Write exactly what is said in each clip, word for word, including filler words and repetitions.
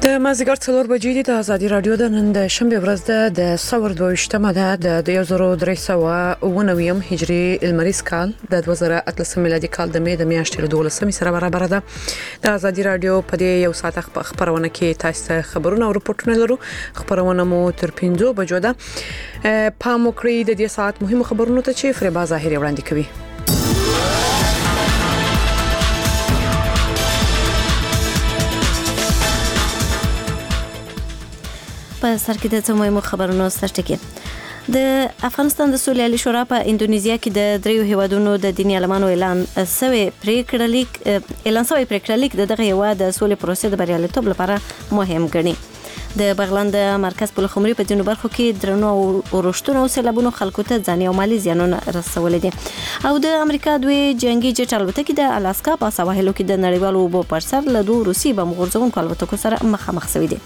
د مازیګر څلور بجې د ازادي رادیو د نن د شنبه ورځ د څلور دویشتمه ده د یو زر درې سوه اووه نوي هجري المریز کال د دوه زره اتلسم میلادي کال د مې د میاشتې دولسمې سره برابر ده. د ازادي رادیو په دې یو ساعت خبرونه کې تاسو ته خبرونه او رپورټونه لرو. خبرونه مو تر پنځو بجو ده. پام وکړئ د دې ساعت مهمو خبرونو ته چې فریبا ظاهري وړاندې کوي. په سر کې د څومره خبرونو سرټکی د افغانستان د سولې شورا په اندونیزیا کې د دریو هیوادونو د دیني علمانو اعلان سوی پریکړه لیک اعلان سوی پریکړه لیک دغه هیواد د سولې پروسې د بریالیتوب لپاره مهم ګڼي. د بغلان د مرکز پل خمري په ځینو برخو کې درنو ورښتونو او سیلابونو خلکو ته ځاني او مالي زیانونه رسولي دي. او د امریکا دوی جنگي جټ الوتکې د الاسکا په سواحلو کې د نړیوالو اوبو پر سر له دوه روسي بم غورځونکو الوتکو سره مخامخ شوي دي.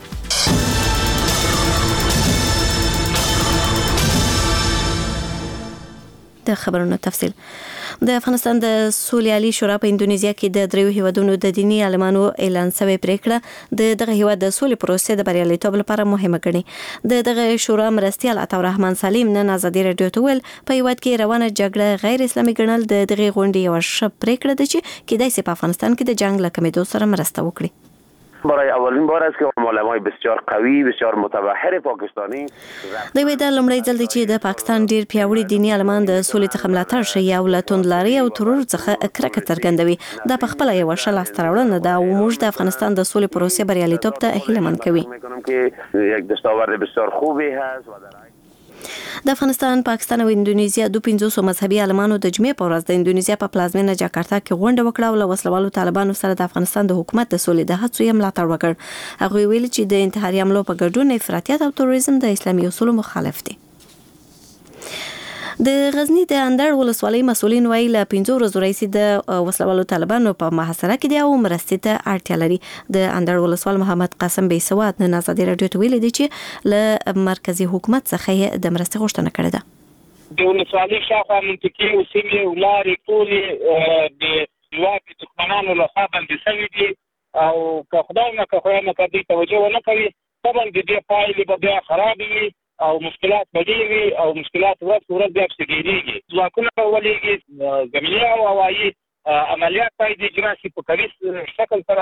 د خبرونو تفصیل د افغانستان د سولې شورا په اندونیزیا کې د دریو هیوادونو د دیني علمانو اعلان سوی پریکړه د دغه هیواد د سولې پروسې د بریالیتوب لپاره مهمه ګڼي. د دغه شورا مرستیال عطاالرحمن سالم نن ازادي رادیو ته ویل په هیواد کې روانه جګړه غیر اسلامي ګڼل د دغه غونډې یو ښه پریکړه ده چې کېدای شي په افغانستان کې د جنگ له کمیدو سره مرسته وکړي. برای اولین بار است که علمای بسیار قوی بسیار متبحر پاکستانی د وی د لمړی ځل دی چې د پاکستان ډیر پیاوړي دینی علمان د سولې څخه ملاتړ شي او له توندلاري او ترور څخه کرکه څرګندوي. دا په خپل یو شل استراوړنه ده او موږ د افغانستان د سولې پروسې بریالیتوب ته هیله من کوي. یک دستاورد بسیار خوبی هست. د افغانستان، پاکستان او اندونیزیا دوه پنځوس مذهبي عالمانو د جمعې په ورځ د اندونیزیا په پلازمینه جاکارتا کې غونډه وکړه او له وسلوالو طالبانو سره د افغانستان د حکومت د سولې د هڅو یې ملاتړ وکړ. هغوی ویل چې د انتحاري حملو په ګډون افراطیت او تروریزم د اسلامي اصولو مخالف دي. د غزنی د اندړ ولسوالۍ مسولین وایي له پنځو ورځو راهیسې د وسلوالو طالبانو په محاصره کې دي او مرستې ته اړتیا لري. د اندړ ولسوال محمد قاسم بیسواد نن ازادي رادیو ته ویلي دي چې له مرکزي حکومت څخه یې د مرستې غوښتنه کړې ده. د ولسوالۍ شاوخوا منطقې او سیمې او لارې ټولې د واکي دښمنانو لخوا بندي شوي دي او که خدای نه که خدای نه که دوی توجه ونه کوي طبعا د دې پایلې به بیا خرابې وي او مشکلات بدیږي او مشکلات ورځ په ورځ بیا پسې ډېرېږي. ځواکونه به ولېږي، زمیني او هوایي عملیات باید اجرا شي په قوي شکل سره.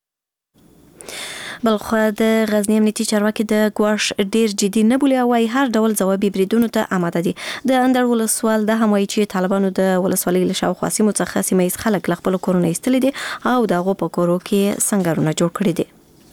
بلخو د غزنی امنیتي چارواکي د ګواښ ډیر جدي نه بولي او هر ډول ځوابي بریدونو ته آماده دي. د اندړ ولسوال د هم وایي چې طالبانو د ولسوالۍ له شاوخوا سیمو څخه سیمه ییز خلک له خپلو کورونو ایستلي دي او د هغو په کورو کې سنګرونه جوړ کړي دي.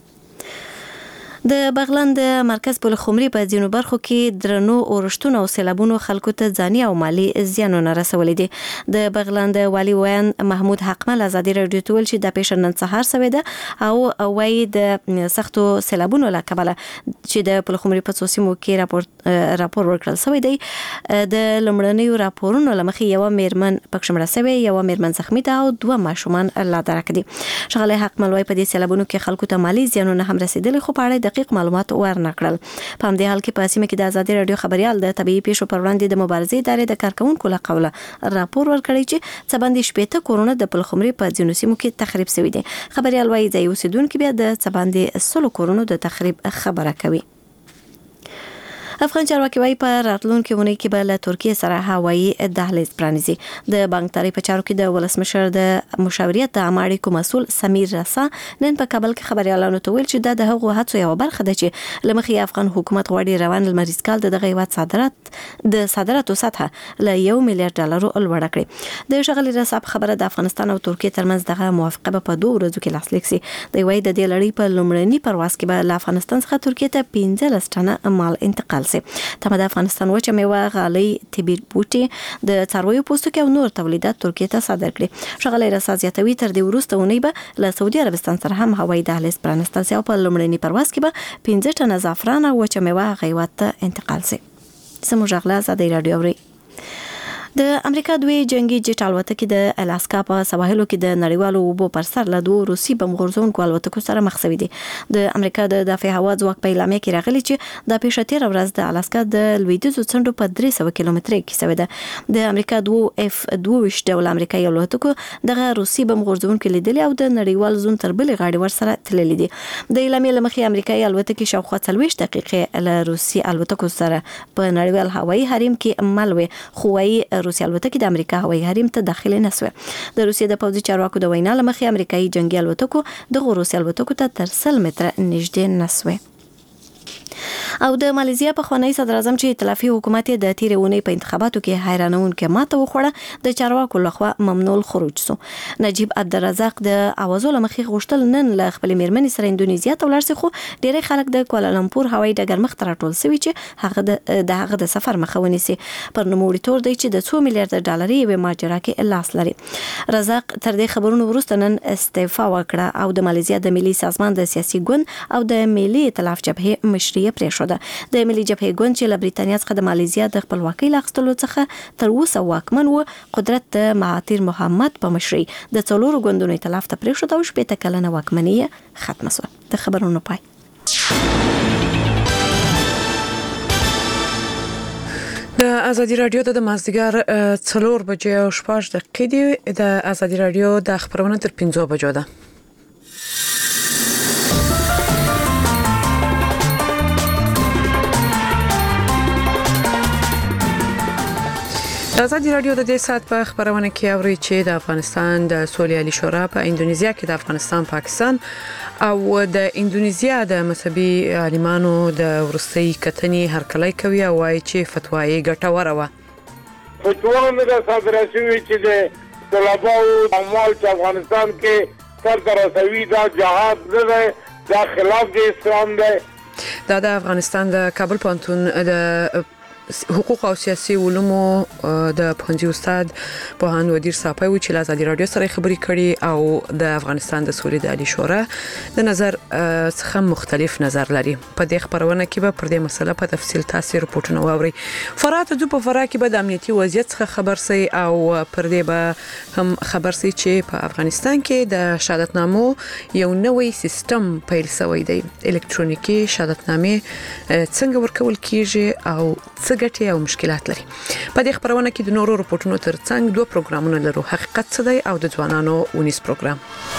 د بغلان د مرکز پل خمري په ځینو برخو کې درنو اورښتونو او سیلابونو خلکو ته ځاني او مالي زیانونه رسولي دي. د بغلان د والي ویان محمود حقمل ازادي رادیو ته ویل چې د پیښه نن سهار شوې ده او وایي د سختو سیلابونو له کبله چې د پل خمري په څو سیمو کې راپور راپور ورکړل شوی دی. د لومړنیو راپورونو له مخې یوه میرمن پکې مړه شوې، یوه میرمن زخمي ده او دوه ماشومان لا درک دي. ښاغلی حقمل وایي په دې سیلابونو کې خلکو ته مالي زیانونه هم رسېدلي خو په اړه دقیق معلومات ورنکړل. په همدې حال کې په سیمه کې د ازادي رادیو خبريال د طبيعي پیښو پر وړاندې د مبارزې ادارې د کارکونکو له قوله راپور ورکړی چې څه باندې شپېته کورونه د پل خمري په ځینو سیمو کې تخریب شوي دي. خبريال وایي ځایي اوسیدونکي بیا د څه باندې سلو کورونو د تخریب خبره کوي. افغان چارواکي وایي په راتلونکي اونۍ کې به له ترکیې سره هوایي دهلیز پرانیزي. د بانکدارۍ په چارو کې د ولسمشر د مشاوریت د عامه اړیکو مسؤل سمیر رسا نن په کابل کې خبريالانو ته ویل چې دا د هغو هڅو یوه برخه ده چې له مخې افغان حکومت غواړي روان لمریز کال د دغه هیواد صادرات د صادراتو سطحه له یو میلیارډ ډالرو لوړه کړي. د ښاغلي رسا په خبره د افغانستان او ترکیې ترمنځ دغه موافقه به په دوه ورځو کې لاسلیک شي. دوی وایي د دې لړۍ په لومړني پرواز کې به له افغانستان څخه ترکیې ته پنځلس ټنه مال انتقال تمه د افغانستان وچه میوه، غالۍ، طبي بوټي، د څارویو پوستکي او نور تولیدات ترکیې ته صادر کړي. ښاغلی رسا زیاتوي تر دې وروسته اونۍ به له سعودي عربستان سره هم هوایي دهلیز پرانیستل شي او په لومړني پرواز کې به پنځه ټنه زعفران او وچه میوه هغه هیواد ته انتقال شي. زموږ غلا ازادي رادیو اوري. د امریکا دوی جنگي جټ الوتکې د الاسکا په سواحلو کې د نړیوالو اوبو پر سر له دوه روسي بم غورځونکو الوتکو سره مخ شوي دي. د امریکا د دفاع هوا ځواک په اعلامیه کې راغلي چې د پیښتیر ورځ د الاسکا د لویدیځو څنډو په درې سوه کیلومتره کې شوې ده. د امریکا دوه اف دوه ویشت ډول امریکایي الوتکو دغه روسي بم غورځونکو لیدلي او د نړیوال زون تر بلې غاړې ورسره تللي دي. د اعلامیې له مخې امریکایي الوتکې شاوخوا څلوېښت دقیقې له روسي الوتکو سره په نړیوال هوایي حریم کې مل وي، خو وايي روسي الوتکې د امریکا هوایي حریم ته داخله نه سوې. د روسیې د پوځي چارواکو د وینا له مخې امریکایي جنگي الوتکو د روسي الوتکو ته تر سل متره نږدې نه سوې. او د ماليزیا په خوانی صدر اعظم چې ائتلافي حکومت د تیرې اونۍ په انتخاباتو کې حیرانونکې ماته وخوړه د چارواکو لخوا ممنوع الخروج سو. نجیب عبدالرزاق د اوازو لمخې غوښتل نن له خپل میرمنې سره اندونیزیا ته ولاړ شي، خو ډېری خلک د کوالالمپور هوایي ډګر مخ ته راټول شوي چې هغه د هغه د سفر مخه ونیسي. پر نوموړي تور دی چې د څو میلیارډ ډالري یوې ماجرا کې لاس لري. رزاق تر دې خبرونو وروسته نن استعفا وکړه او د ماليزیا د ملي سازمان د سیاسي ګوند او د ملي ائتلاف جبهې مشري پرېښوده. د ملي جبهې ګوند چې له بریتانیا څخه د ماليزیا د خپلواکۍ له اخیستلو څخه تر اوسه واکمن و، قدرت د مهاتیر محمد په مشرۍ د څلورو ګوندونو ائتلاف ته پرېښود او شپېته کلنه واکمني یې ختمه شوه. د خبرونو پای. د ازادي رادیو د مازدیګر څلور بجې او شپږ دقیقې دي. د ازادي رادیو د خبرونه تر پنځو بجو ده. د ازادي رادیو د دې سات په خبرونه کې اوري چې د افغانستان د سولې عالی شورا په اندونیزیا کې د افغانستان، پاکستان او د اندونیزیا د مذهبي عالمانو د ورستۍ کتنې هرکلی کوي او وايي چې فتوا یې ګټوره وه. فتوا مې د صادره شوې چې د طلباو اموال چې افغانستان کې سر ته رسوي دا جهاد نه دی، دا خلاف د اسلام دی. دا د افغانستان د کابل پوهنتون د حقوق او سیاسي علومو د پوهنځي استاد پوهاند ودیر صاحب و چې له ازادي رادیو سره خبرې کړي او د افغانستان د سولې د عالی شورا د نظر څخه مختلف نظر لري. په دې خبرونه کې به پر دې مسله په تفصیل تاسو رپورټونه واوري. فرات د په فرا کې به د امنیتي وضعیت څخه خبر سي او پر دې به هم خبر سي چې په افغانستان کې د شهادتنامو یو نوې سیستم پیل شوی دی. الکترونیکي شهادتنامې څنګه ورکول کیږي او ګټې او مشکلات لري. په دې خبرونه کې د نورو رپورټونو ترڅنګ دوه پروګرامونه لرو، حقیقت څه دی او د ځوانانو ونیس پروګرام.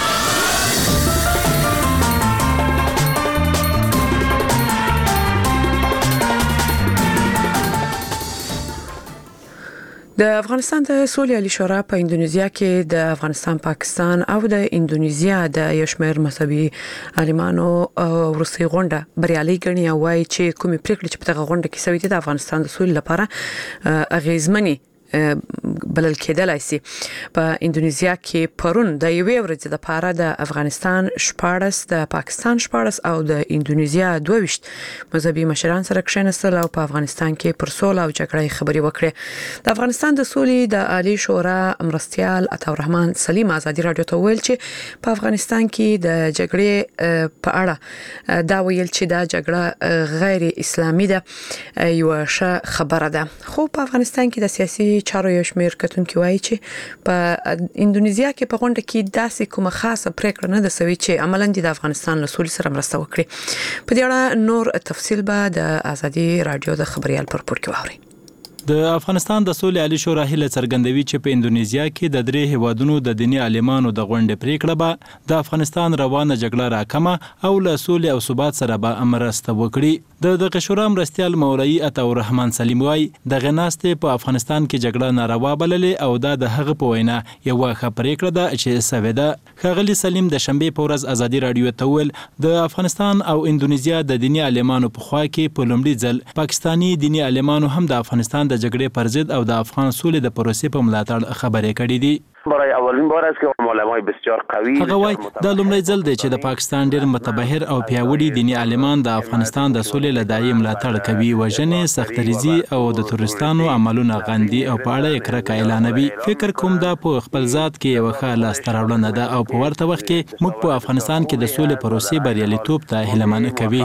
د افغانستان د سولې عالی شورا په اندونیزیا کې د افغانستان، پاکستان او د اندونیزیا د یو شمېر مذهبي عالمانو ورسې غونډه بریالي ګڼي او وايي چې کومې پریکړې چې په دغه غونډه کې شوې دي د افغانستان د سولې لپاره اغیزمنې بلل کېدلای شي. په اندونیزیا کې پرون د یوې ورځې لپاره د افغانستان شپاړس، د پاکستان شپاړس او د اندونیزیا دوه ویشت مذهبي مشران سره کښېنستل او په افغانستان کې پر سوله او جګړې خبرې وکړې. د افغانستان د سولې د عالی شورا مرستیال عطاالرحمن سلیم ازادي رادیو ته ویل چې په افغانستان کې د جګړې په اړه دا ویل چې دا جګړه غیر اسلامي ده، یو ښه خبره ده. خو په افغانستان کې د سیاسي چارو یو شمېر کتونکي وایي چې په اندونیزیا کې په غونډه کې داسې کومه خاصه پریکړه نه ده شوې چې عملاً د افغانستان له سولې سره مرسته وکړي. په دې اړه نور تفصیل به د ازادي رادیو د خبريال پر پور کې واوري. د افغانستان د سولې عالی شورا هیله څرګندوي چې په اندونیزیا کې د درې هیوادونو د دیني عالمانو د غونډې پریکړه به د افغانستان روانه جګړه راکمه او له سولې او ثبات سره به مرسته وکړي. د دغه شورا مرستیال مولوي عطاالرحمن سلیم وايي دغه ناستې په افغانستان کې جګړه ناروا بللې او دا د هغه په وینا یو ښه پریکړه ده چې سوې ده. ښاغلي سلیم د شنبې په ورځ ازادي رادیو ته ویل د افغانستان او اندونیزیا د دیني عالمانو په خوا کې په لومړي ځل پاکستاني دیني عالمانو هم د افغانستان د جګړې پر ضد او د افغان سولې د پروسې په ملاتړ خبرې کړې دي. برای اولین بار است که علمای بسیار قوی هغه وای دا لومړی ځل دی چې د پاکستان ډېر متبهر او پیاوړي دینی عالمان د افغانستان د سولې لدایي ملاتړ کوي، وژنې، سختریزي او د تورستانو عملونه غندي او په اړه یې کرکه اعلانوي. فکر کوم دا په خپل ذات کې یو ښه لاسته راوړنه ده او په ورته وخت کې موږ په افغانستان کې د سولې پروسې بریالیتوب ته هیله کوي.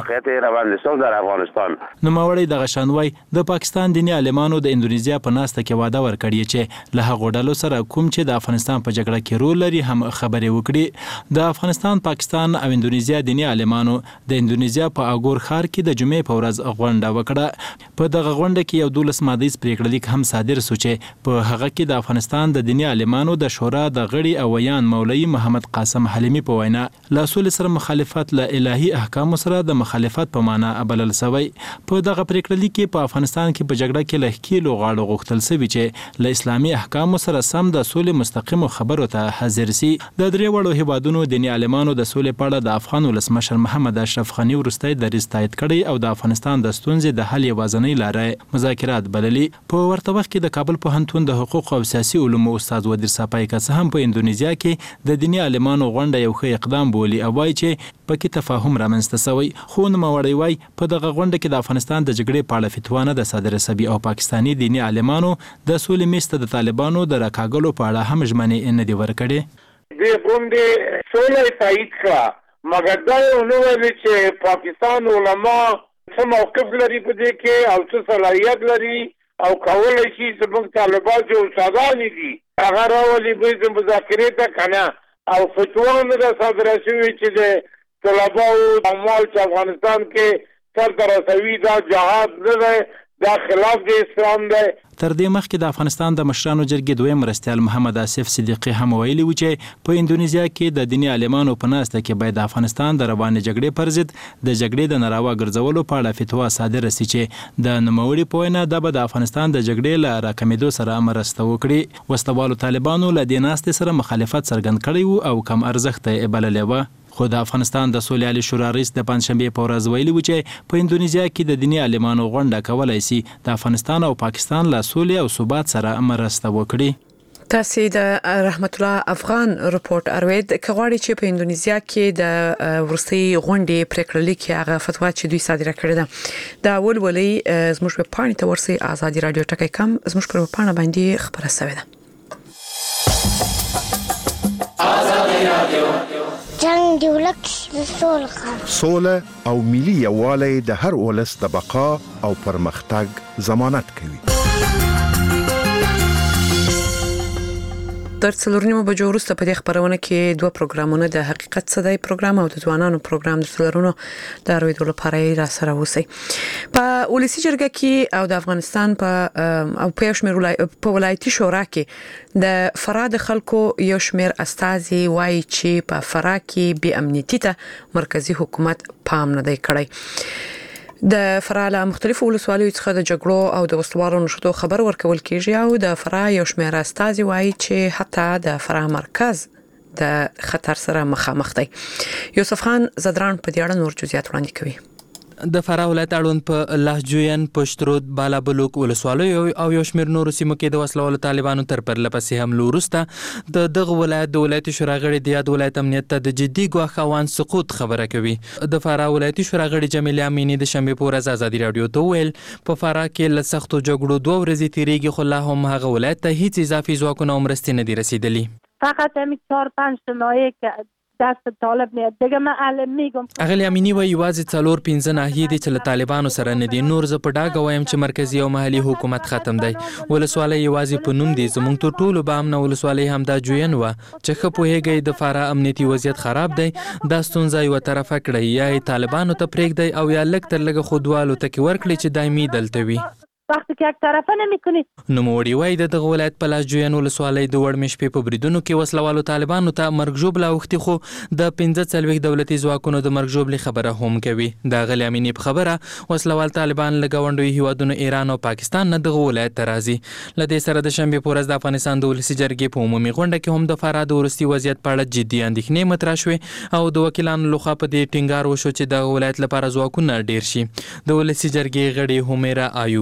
نوموړی دغه شانوی د پاکستان دینی عالمانو د اندونیزیا په ناسته کې واده ورکړی چې له هغو ډلو سره کوم چې د افغانستان په جګړه کې رول لري هم خبرې وکړي. د افغانستان، پاکستان او اندونیزیا دینی عالمانو د اندونیزیا په اګور ښار کې د جمعې په ورځ غونډه وکړه. په دغه غونډه کې یو دولس مادیز پریکړه لیک هم صادر شو چې په هغه کې د افغانستان د دینی عالمانو د شورا د غړي او ویان مولوي محمد قاسم حلیمی په وینا له سولې سره مخالفت له الهي احکامو سره د مخالفت په معنا بلل شوی. په دغه پریکړه لیک کې په افغانستان کې په جګړه کې له ښکیلو غاړو غوښتل شوي چې له اسلامي احکامو سره سم د سولې مستقیمو خبرو ته حاضر سي. د درې وړو هیوادونو دینی عالمانو د سولې په اړه د افغان ولسمشر محمد اشرف غني وروستی دریځ تایید کړی او د افغانستان د ستونزې د حل یوازینۍ لاره مذاکرات بللي. په ورته وخت کې د کابل پوهنتون د حقوق او سیاسي علومو استاد ودیر صافای کس هم په اندونیزیا کې د دینی عالمانو غونډه یو ښه اقدام بولي او وایي چې پکې تفاهم رامنځته شوی. خو نوموړی وایي په دغه غونډه کې د افغانستان د جګړې په اړه فتوا نه ده صادره شوې او پاکستاني دینی عالمانو د سولې میز ته د طالبانو د راکاږلو په اړه هم ژمنې نه دي ورکړې. دې غونډې سوله تایید کړه، مګر دا یې ونه ویل چې پاکستان علما څه موقف لري په دې کې او څه صلاحیت لري او کولی شي زموږ طالبان چې استادان دي هغه راولي به مذاکرې ته کنه او فتوا نه ده صادره شوې چې د طلباو اموال چې افغانستان کې سر ته رسوي دا جهاد نه دی، دا خلاف د اسلام دی. تر دې مخکې د افغانستان د مشرانو جرګې دویم مرستیال محمد آصف صدیقي هم ویلي و چې په اندونیزیا کې د دینی عالمانو په ناسته کې باید د افغانستان د روانې جګړې پر ضد د جګړې د ناروا ګرځولو په اړه فتوا صادره سي چې د نوموړي په وینا دا به د افغانستان د جګړې له راکمېدو سره مرسته وکړي. وسلوالو طالبانو له دې ناستې سره مخالفت څرګند کړی و او کم ارزښته یې بللې وه. خو د افغانستان د سولې عالي شورا رئیس د پنجشنبې په ورځ ویلي و چې په اندونیزیا کې د دینی عالمانو غونډه کولی سي د افغانستان او پاکستان له سولې او ثبات سره مرسته وکړي. تاسو د رحمت الله افغان رپورت اروید کغواړي چې په اندونیزیا کې د ورسي غونډې پریکړه لیکي هغه فتوا چې دوی صادره کړې ده دا ولولي زموږ په پاڼې ته ورسي ازادي رادیو ټکی کم زموږ په پاڼه باندې خبره شوې ده. ازادي رادیو جنگ دی ولک د سولې سوله او ملي یووالی د هر ولس د بقا او پرمختګ ضمانت کوي. تر څلورنیمو بجو وروسته په دې خبرونه کې دوه پروګرامونه د حقیقت څه دی پروګرام او د ځوانانو پروګرام د څلورونو د اړویدو لپاره را سره اوسئ. په ولسی جرګه کې او د افغانستان په او په شمیر په ولایتي شورا کې د فراد خلکو یو شمیر استازي وایي چې په فرا کې بې امنیتي ته مرکزی حکومت پام نه دی کړی. د فرا له مختلفو ولسوالیو څخه د جګړو او د وسلوالو نشټو خبر ورکول کیږي او د فرا یو شمېر استازي وایي چې حتی د فرا مرکز د خطر سره مخامخ دی. یوسف خان زدران په دې اړه نور جزئیات وړاندې کوي. د فرا ولایت اړوند په لاهجوین، پشترود، بالابلوک ولسوالیو او یو شمېر نورو سیمو کې د وسلوالو طالبانو تر پرله پسې حملو وروسته د دغه ولایت د ولایتي شورا غړي د یاد ولایت امنیت ته د جدي ګواښ اوان سقوط خبره کوي. د فرا ولایتي شورا غړي جمیله امینی د شنبې په ورځ ازادي رادیو ته وویل په فرا کې له سختو جګړو دوه ورځې تیریږي خو لا هم هغه ولایت ته هیڅ اضافي ځواکونه او مرستې نه دي رسیدلي. فقط همین چهار پنج تا ناحیه که دست طالب میاد دیگه من الان میگم. اغلی امینی وایي یوازې څلور پنځه ناحیې دي چې له طالبانو سره نه دي. نور زه په ډاګه وایم چې مرکزي او محلي حکومت ختم دی. ولسوالۍ یوازې په نوم دي. زموږ تر ټولو به امنه ولسوالۍ همدا جوین وه چې ښه پوهېږئ د فرا امنیتي وضعیت خراب دی. دا ستونزه یوه طرفه کړئ یا یې طالبانو ته پرېږدئ او یا لږ تر لږه خودوالو ته کې ورکړئ چې دایمي دلته وي. وقتی که یک طرفه نمیکنید. نوموړي وایي د دغه ولایت په لاهجوین ولسوالۍ د وړمې شپې په بریدونو کې وسلوالو طالبانو ته مرګ ژوبله اوښتي خو د پنځه څلوېښت دولتي ځواکونو د مرګ ژوبلې خبره هم کوي. د اغلې امینې په خبره وسلوال طالبان له ګاونډیو هیوادونو ایران او پاکستان نه دغه ولایت ته راځي. له دې سره د شنبې په ورځ د افغانستان د ولسي جرګې په عمومي غونډه کې هم د فرا د وروستي وضعیت په اړه جدي اندېښنې مطرح شوې او د وکیلانو لخوا په دې ټینګار وشو چې دغه ولایت لپاره ځواکونه ډېر شي. د ولسي جرګې غړي همیرا ایوبي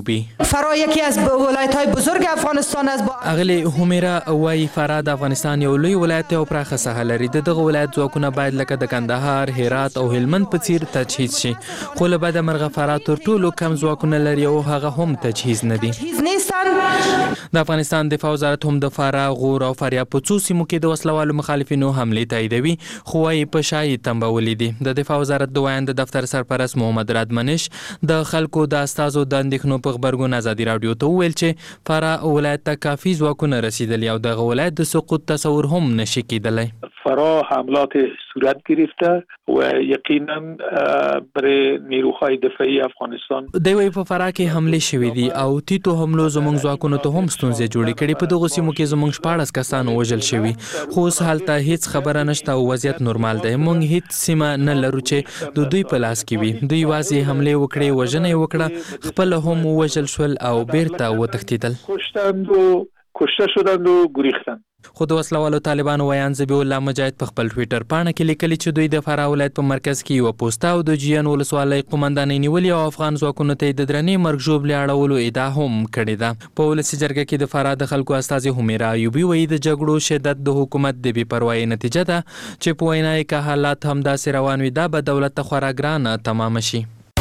فرا یکی از ولایت‌های بزرگ افغانستان است. اغلی همیرا وای فرا د افغانستان یو لوی ولایت او پراخه ساحه لري. دغه ولایت ځواکونه باید لکه د کندهار، هرات او هلمند په څیر تجهیز شي. خو له بده مرغه فرا تر ټولو کم ځواکونه لري او هغه هم تجهیز نه دي. د افغانستان دفاع وزارت هم د فرا، غور او فاریاب په څو سیمو کې د وسلوالو مخالفینو حملې تاییدوي، خو وايي په شایي تنبولې دي. د دفاع وزارت د وایند دفتر سرپرست محمد رادمنش د خلکو د استازو د اندېښنو په خبرګون ازادي راډیو ته وویل چې فرا ولایت ته کافي ځواکونه رسیدلي او دغه ولایت د سقوط تصور هم نشي کېدلی. فرا حملات صورت گرفته و یقینا برای نیروهای دفاعی افغانستان دوی وایي په فرا کې حملې شوې دي او تیتو حملو زموږ ځواکونو ته هم ستونزې جوړې کړي. په دغو سیمو کې زموږ شپاړس کسان وژل شوي، خو اوس هلته هیڅ خبره نشته او وضعیت نورمال دی. موږ هیڅ سیمه نه لرو چې د دوی په لاس کې وي. دوی یوازې حملې وکړې، وژنه یې وکړه، خپله هم ووژل شول او بیرته وتښتېدل. کشتند و کشته شدند و گریختند. خو د وسلوالو طالبانو ویان ذبیح الله مجاهد په خپل ټویټر پاڼه کې لیکلي چې دوی د فرا ولایت په مرکز کې یوه پوسته او د جیان ولسوالۍ قومندانۍ نیولې او افغان ځواکونو ته یې د درنې مرګ ژوبلې اړولو ادعا هم کړې ده. په ولسي جرګه کې د فرا د خلکو استازي همیرا ایوبي وایي د جګړو شدت د حکومت د بې پروایۍ نتیجه ده چې په وینا یې که حالات همداسې روان وي دا به دولت ته خورا ګرانه تمامه شي.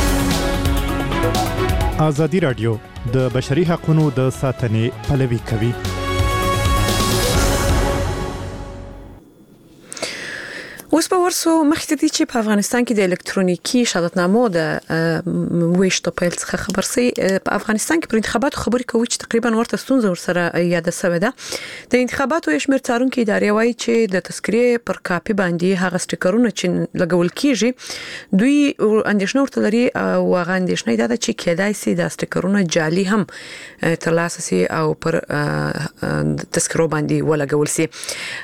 ازادي راډیو د بشري حقوقو د ساتنې پلوي کوي. اوس په ورسو مخکې دي چې په افغانستان کې د الکترونیکي شهادتنامو د ویشتو پیل څخه خبر سي. په افغانستان کې پر انتخاباتو خبرې کوي چې تقریبا ورته ستونزه ورسره یاد شوې ده. د انتخاباتو شمیر څارونکو ادارې وايي چې د تذکرې پر کاپي باندې هغه سټیکرونه چې لګول کیږي دوی اندېښنه ورته لري او هغه اندېښنه ده چې کېدای سي د سټیکرونه جعلي هم ترلاسه سي او پر تذکرو باندې ولګول سي.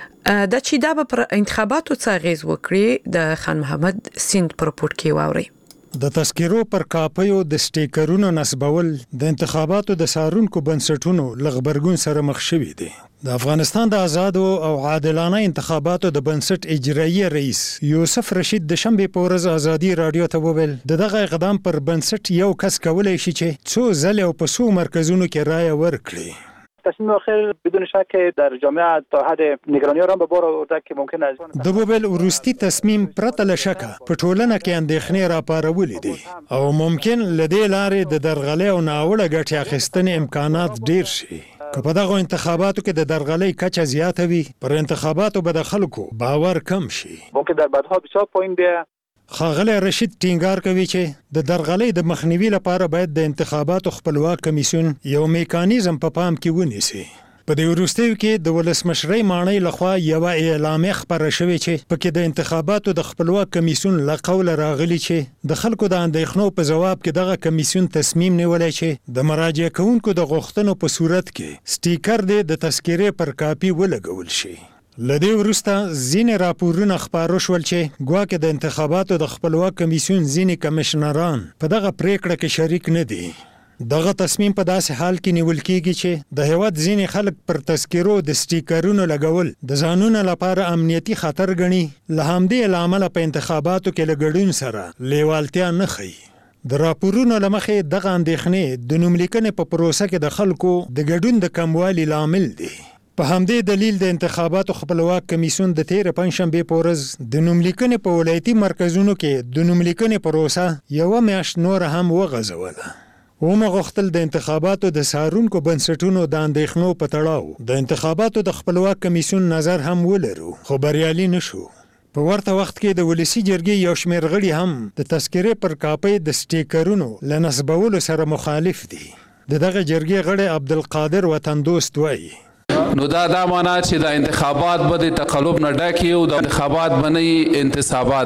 دا چې دا به پر انتخاباتو څه اغیز وکړي د خان محمد سیند پر رپورټ کې واوري. د تذکرو پر کاپیو د سټیکرونو نصبول د انتخاباتو د سارونکو بنسټونو لغبرګون سره مخ شوي دي. د افغانستان د آزادو او عادلانه انتخاباتو د بنسټ اجرایي رئیس یوسف رشید د شنبې په ورځ ازادي راډیو ته وویل د دغه اقدام پر بنسټ یو کس کولی شي چې څو ځلې او په څو مرکزونو کې رایه ورکړي. تصمیم آخر بدون شک در جامعه تا حد نگرانی ها را به بار آورده که ممکن است د بوبل وروستي تصمیم پرته له شکه په ټولنه کې اندېښنې راپارولې دي او ممکن له دې لارې د درغلۍ او ناوړه ګټې اخیستنې امکانات ډیر شي. که په دغه انتخاباتو کې د درغلۍ کچه زیاته وي پر انتخاباتو به د خلکو باور کم شي. ممکن در بعدها بسیار پایین بیاید. ښاغلی رشید ټینګار کوي چې د درغلۍ د مخنیوي لپاره باید د انتخاباتو خپلواک کمیسیون یو میکانیزم په پام کې ونیسي. په دې وروستیو کې د ولسمشرۍ ماڼۍ لخوا یوه اعلامیه خپره شوې چې پکې د انتخاباتو د خپلواک کمیسیون له قوله راغلي چې د خلکو د اندېښنو په ځواب کې دغه کمیسیون تصمیم نیولی چې د مراجعه کوونکو د غوښتنو په صورت کې سټیکر دې د تذکرې پر کاپي ولګول شي. لدې وروسته ځینې راپورونه خپاره شول چې ګواکې د انتخاباتو د خپلواک کمیسیون ځینې کمشنران په دغه پریکړه کې شریک نه دي. دغه تصمیم په داسې حال کې نیول کېږي چې د هیواد ځینې خلک پر تذکرو د سټیکرونو لګول د ځانونو لپاره امنیتي خطر ګڼي. له همدې له امله په انتخاباتو کې له ګډون سره لیوالتیا نه ښیي. د راپورونو له مخې دغه اندېښنې د نوملیکنې په پروسه کې د خلکو د ګډون د کموالي لامل دي. په همدې دلیل د انتخاباتو خپلواک کمیسیون د تیر پنځشنبې په ورځ د نوملیکنې په ولایتي مرکزونو کې د نوملیکنې پروسه یوه میاشت نور هم وغځوله. ومه غوښتل د انتخاباتو د سارونکو بنسټونو د اندېښنو په تړاو د انتخاباتو د خپلواک کمیسیون نظر هم ولرو، خو بریالي نشو. په ورته وخت کې د ولسی جرګې یو شمېر غړي هم د تذکرې پر کاپۍ د سټیکرونو له نصبولو سره مخالف دي. د دغه جرګې غړی عبدالقادر وطندوست وایي نو دا دا معنا چې د انتخابات به د تقلب نه ډک او د انتخابات باندې انتصابات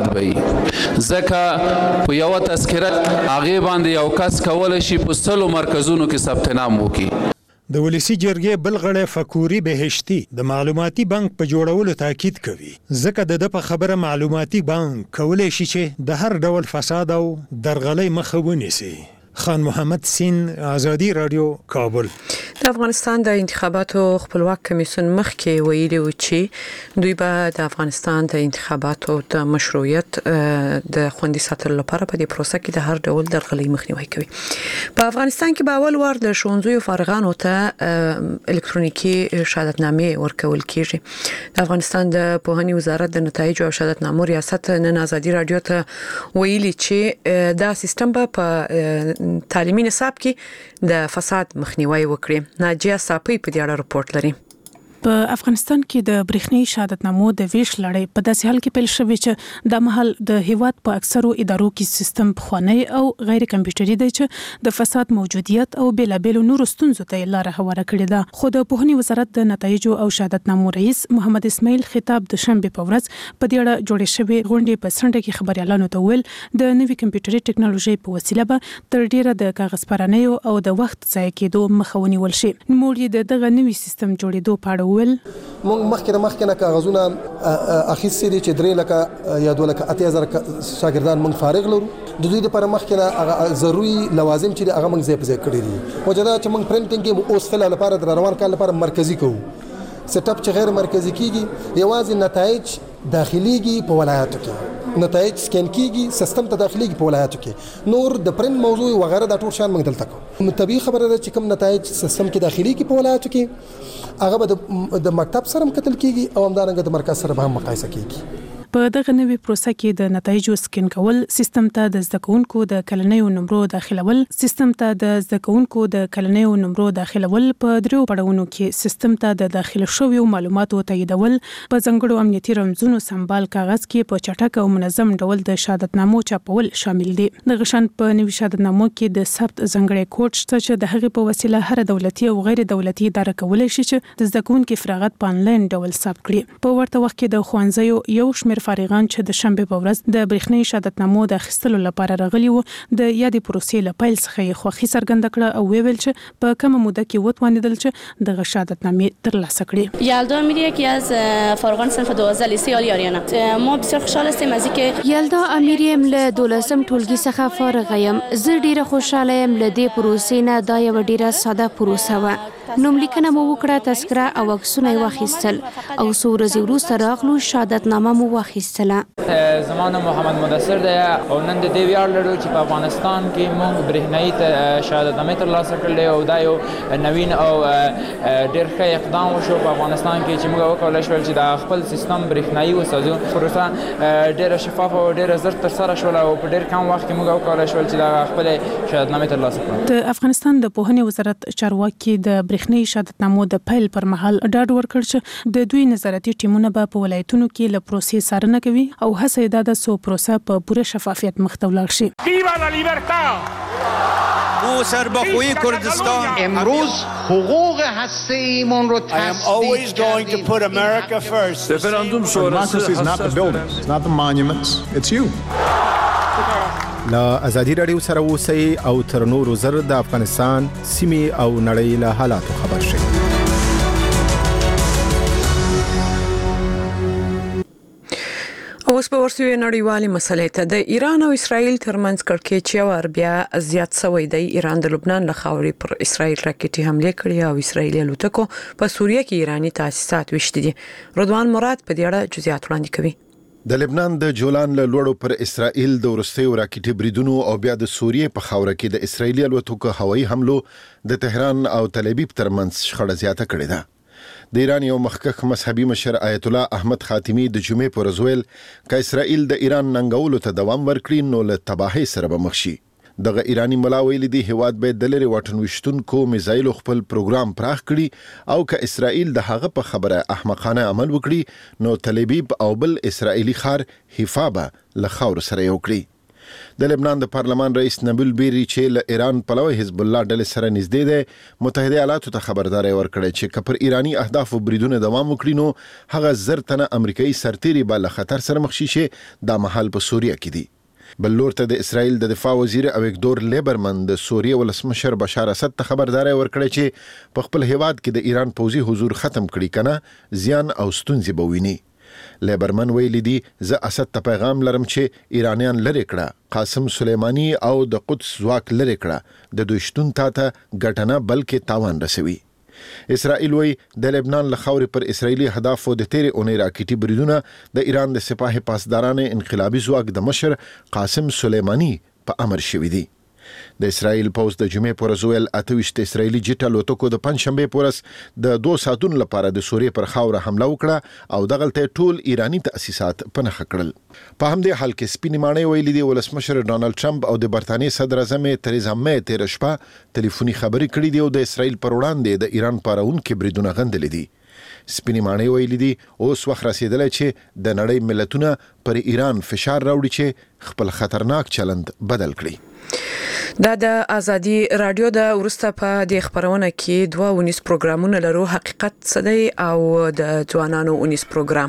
به ځکه په یو تذکره هغه باندې یو کس کول شي په سلو مرکزونو کې ثبت نام وکړي. د ولسی جرګې بل غړی فکوري بهشتي د معلوماتي بانک په جوړولو تاکید کوي ځکه د په خبره معلوماتي بانک کولای شي چې د هر ډول فساد او درغلۍ مخه ونیسي. خان محمد سین، ازادي رادیو، کابل. د افغانستان د انتخاباتو خپلواک کمیسیون مخکې ویلي و چې دوی به د افغانستان د انتخاباتو د مشروعیت د خوندي ساتلو لپاره په دې پروسه کې د هر ډول درغلۍ مخنیوي کوي. په افغانستان کې به اول وار د ښوونځیو فارغانو ته الکترونیکي شهادتنامې ورکول کیږي. د افغانستان د پوهنې وزارت د نتایجو او شهادتنامو ریاست نن ازادي رادیو ته ویلي چې دا سیستم به په تعلیمي نصاب کې د فساد مخنیوي وکړي. ناجیه صافی په دې اړه رپورت لري. په افغانستان کې د برېښنایي شهادتنامو د ویش لړۍ په داسې حال کې پیل شوې چې د محل د هیواد په اکثرو ادارو کې سیستم خوانی او غیر کمپیوټري دی چې د فساد موجودیت او بیلابېلو نورو ستونزو ته لاره هواره کړې ده. خو د پوهنې وزارت د نتایجو او شهادتنامو رئیس محمد اسماعیل خطاب د شنبې په ورځ په دې اړه جوړې شوې غونډې په څنډه کې خبريالانو ته ویل د نوې کمپیوټري ټکنالوژي په وسیله به تر ډیره د کاغذ پرانیو او د وخت ضایع کېدو مخه ونیول شي. نوموړي د دغه نوې سیستم جوړېدو په اړه مونږ مخکې د مخکې نه کاغذونه اخیستي دي چې درې لکه یا دوه لکه اتیا زره شاګردان مونږ فارغ لرو. د دوی لپاره مخکې نه ضروري لوازم چې هغه مونږ ځای په ځای کړی دي. وجدا چې مونږ پرنټینګ کې اوس فل لپاره د روان کال لپاره مرکزی کوو. سیټ اپ چې غیر مرکزی کیږي یوازې نتایج داخليږي په ولایاتو کې، نتایج سکین کیږي سیستم ته داخليږي په ولایاتو کې. نور د پرنټ موضوع وغیرہ د ټول شان موږ دلته کوو. طبيعي خبره ده چې کوم نتایج سیستم کې داخليږي په ولایاتو کې هغه به د مکتب سره کتل کیږي او همدارنګه د مرکز سره به هم مقایسه کیږي. په دغه نوې پروسه کې د نتایجو سکین کول، سیستم ته د زده کوونکو د کلنیو نمبرو داخلول، سیستم ته د زده کوونکو د کلنیو نمبرو داخلول، په دریو پړاوونو کې سیستم ته د داخله شویو معلوماتو تاییدول، په ځانګړو امنیتي رمزونو سمبال کاغذ کې په چټک او منظم ډول د شهادتنامو چاپول شامل دي. د غشن په نوې شهادتنامو کې د ثبت ځانګړی کوډ شته چې د هغې په وسیله هر دولتي او غیر دولتي اداره کولای شي چې د زده کوونکو فراغت په انلاین ډول ثبت کړي. په ورته وخت کې د ښوونځیو یو شمېر فارغان چې د شنبې په ورځ د برېښنایي شهادتنامو د اخیستلو لپاره راغلي وو د یادې پروسې له پیل څخه یې خوښي څرګنده کړه او ویل چې په کمه موده کې وتوانیدل چې دغه شهادتنامې ترلاسه کړي. یلدا امیر یکی از فارغان صنف دوازده لیسه عالی آریانا. ما بسیار خوشحال هستیم از اینکه یلدا امیریم له دولسم ټولګي څخه فارغ یم. زه ډیره خوشاله یم له دې پروسې نه. دا یو ډیره ساده پروسه و. نوم لیکنه مو وکړه، تذکره او عکسونه یې واخیستل او څو ورځې وروسته راغلو شهادتنامه مو واخیستله. زمان محمد مدثر دی او نن د دې ویاړ لرو چې په افغانستان کې موږ برېښنایي شهادتنامې ترلاسه کړلې او دا یو نوین او ډېر ښه اقدام وشو په افغانستان کې چې موږ وکولای شول چې د خپل سیستم برېښنایي وساتو. پروسه ډېره شفافه او ډېره زر ترسره شوله او په ډېر کم وخت کې موږ وکولای شول چې د خپل شهادتنامې ترلاسه کړو. د افغانستان د پوهنې وزارت چارواکي د برېښنایي شهادتنامو د پیل پر مهال ډاډ ورکړ چې د دوی نظارتي ټیمونه به په ولایتونو کې له پروسې څارنه کوي او هڅه یې ده سو پروسه په پوره شفافیت مخ ته ولاړ شي. ویوا لا لیبرتا. او سربخوی کردستان امروز حقوق هسته‌ایمون رو تثبیت کردیم. رفراندوم شورای is not the buildings, it's not the monuments, it's you. لا ازادي رادیو سره اوسئ او تر نورو زر د افغانستان سیمې او نړۍ له حالاتو خبر شئ. اوس په ورسوي نړیوالې مسلې ته د ایران او اسرائیل ترمنځ کړکېچ یو ور بیا زیات شوی دی. ایران د لبنان له خاورې پر اسرائیل راکټي حمله کړې او اسرائیلي الوتکو په سوریه کې ایرانی تاسیسات وشتي دي. رضوان مراد په دې اړه جزئیات وړاندې کوي. د لبنان د جولان له لوړو پر اسرائیل د ورستیو راکټي بریدونو او بیا د سوریه په خاوره کې د اسرائیلي الوتکو هوایي حملو د تهران او تل ابیب ترمنځ شخړه زیاته کړې ده. د ایران یو مخکښ مذهبي مشر آیت الله احمد خاتمی د جمعې پر ورځ ویل چې اسرائیل د ایران ننګولو ته دوام ورکړي نو له تباهۍ سره به مخ شي. دغه ایرانی ملا ویلي دی هیواد به د لری واټن وشتونکو میزایل خپل پروګرام پراخ کړي او که اسرائیل د هغه په خبره احمقانه عمل وکړي نو تل ابیب او بل اسرائیلی خار حفا به له خاور سره یو کړي. د لبنان د پارلمان رئیس نبیل بیری چې له ایران پلوی حزب الله ډلې سره نږدې دی متحده ایالاتو ته خبرداري ورکړه چې کپر ایرانی اهداف بریدونه دوام وکړي نو هغه زر تنه امریکایي سرتیري به له خطر سره مخ شي چې د محل په سوریه کې دي. بل لور ته د اسرائیل د دفاع وزیر اویګدور لیبرمن د سوریه ولسمشر بشار اسد ته خبرداري ورکړه چې په خپل هیواد کې د ایران پوځي حضور ختم کړي کنه زیان او ستونزې به ویني. لیبرمن ویلی دی زه اسد ته پیغام لرم چې ایرانیان لری کړه، قاسم سلیمانی او د قدس ځواک لری کړه، د دوی شتون ته ګټنه بلکې تاوان رسوي. اسرائیل وی د لبنان له خاورې پر اسرائیلي اهدافو د تیرې اونۍ راکټي بریدونه د ایران د سپاه پاسداران انقلابي ځواک د مشر قاسم سلیمانی په امر شوی دی. د اسرائیل پوز د جمعې پر ورځ ویل اته ویشت اسرائیلي جټ الوتکو د پنځشنبې پر ورځ د دوه ساعتونو لپاره د سوریې پر خاوره حمله وکړه او دغلته ټول ایرانی تاسیسات پنهخ کړل. په همدې حال کې سپینې ماڼۍ ویلي دی ولسمشر ډانلډ ټرمپ او د برتانیې صدر اعظم تریزا مې تیر شپه ټلیفوني خبرې کړې دي او د اسرائیل پر وړاندې د ایران پارونکو بریدونه غندلې دي. سپینې ماڼۍ ویلي دي اوس وخت رسیدلی چې د نړۍ ملتونه پر ایران فشار راوړي چې خپل خطرناک چلند بدل کړي. دا د ازادي رادیو د ورسته په د خبرونه کې دوه ونیس پروګرامونه لرو، حقیقت صدی او د ځوانانو ونیس پروګرام.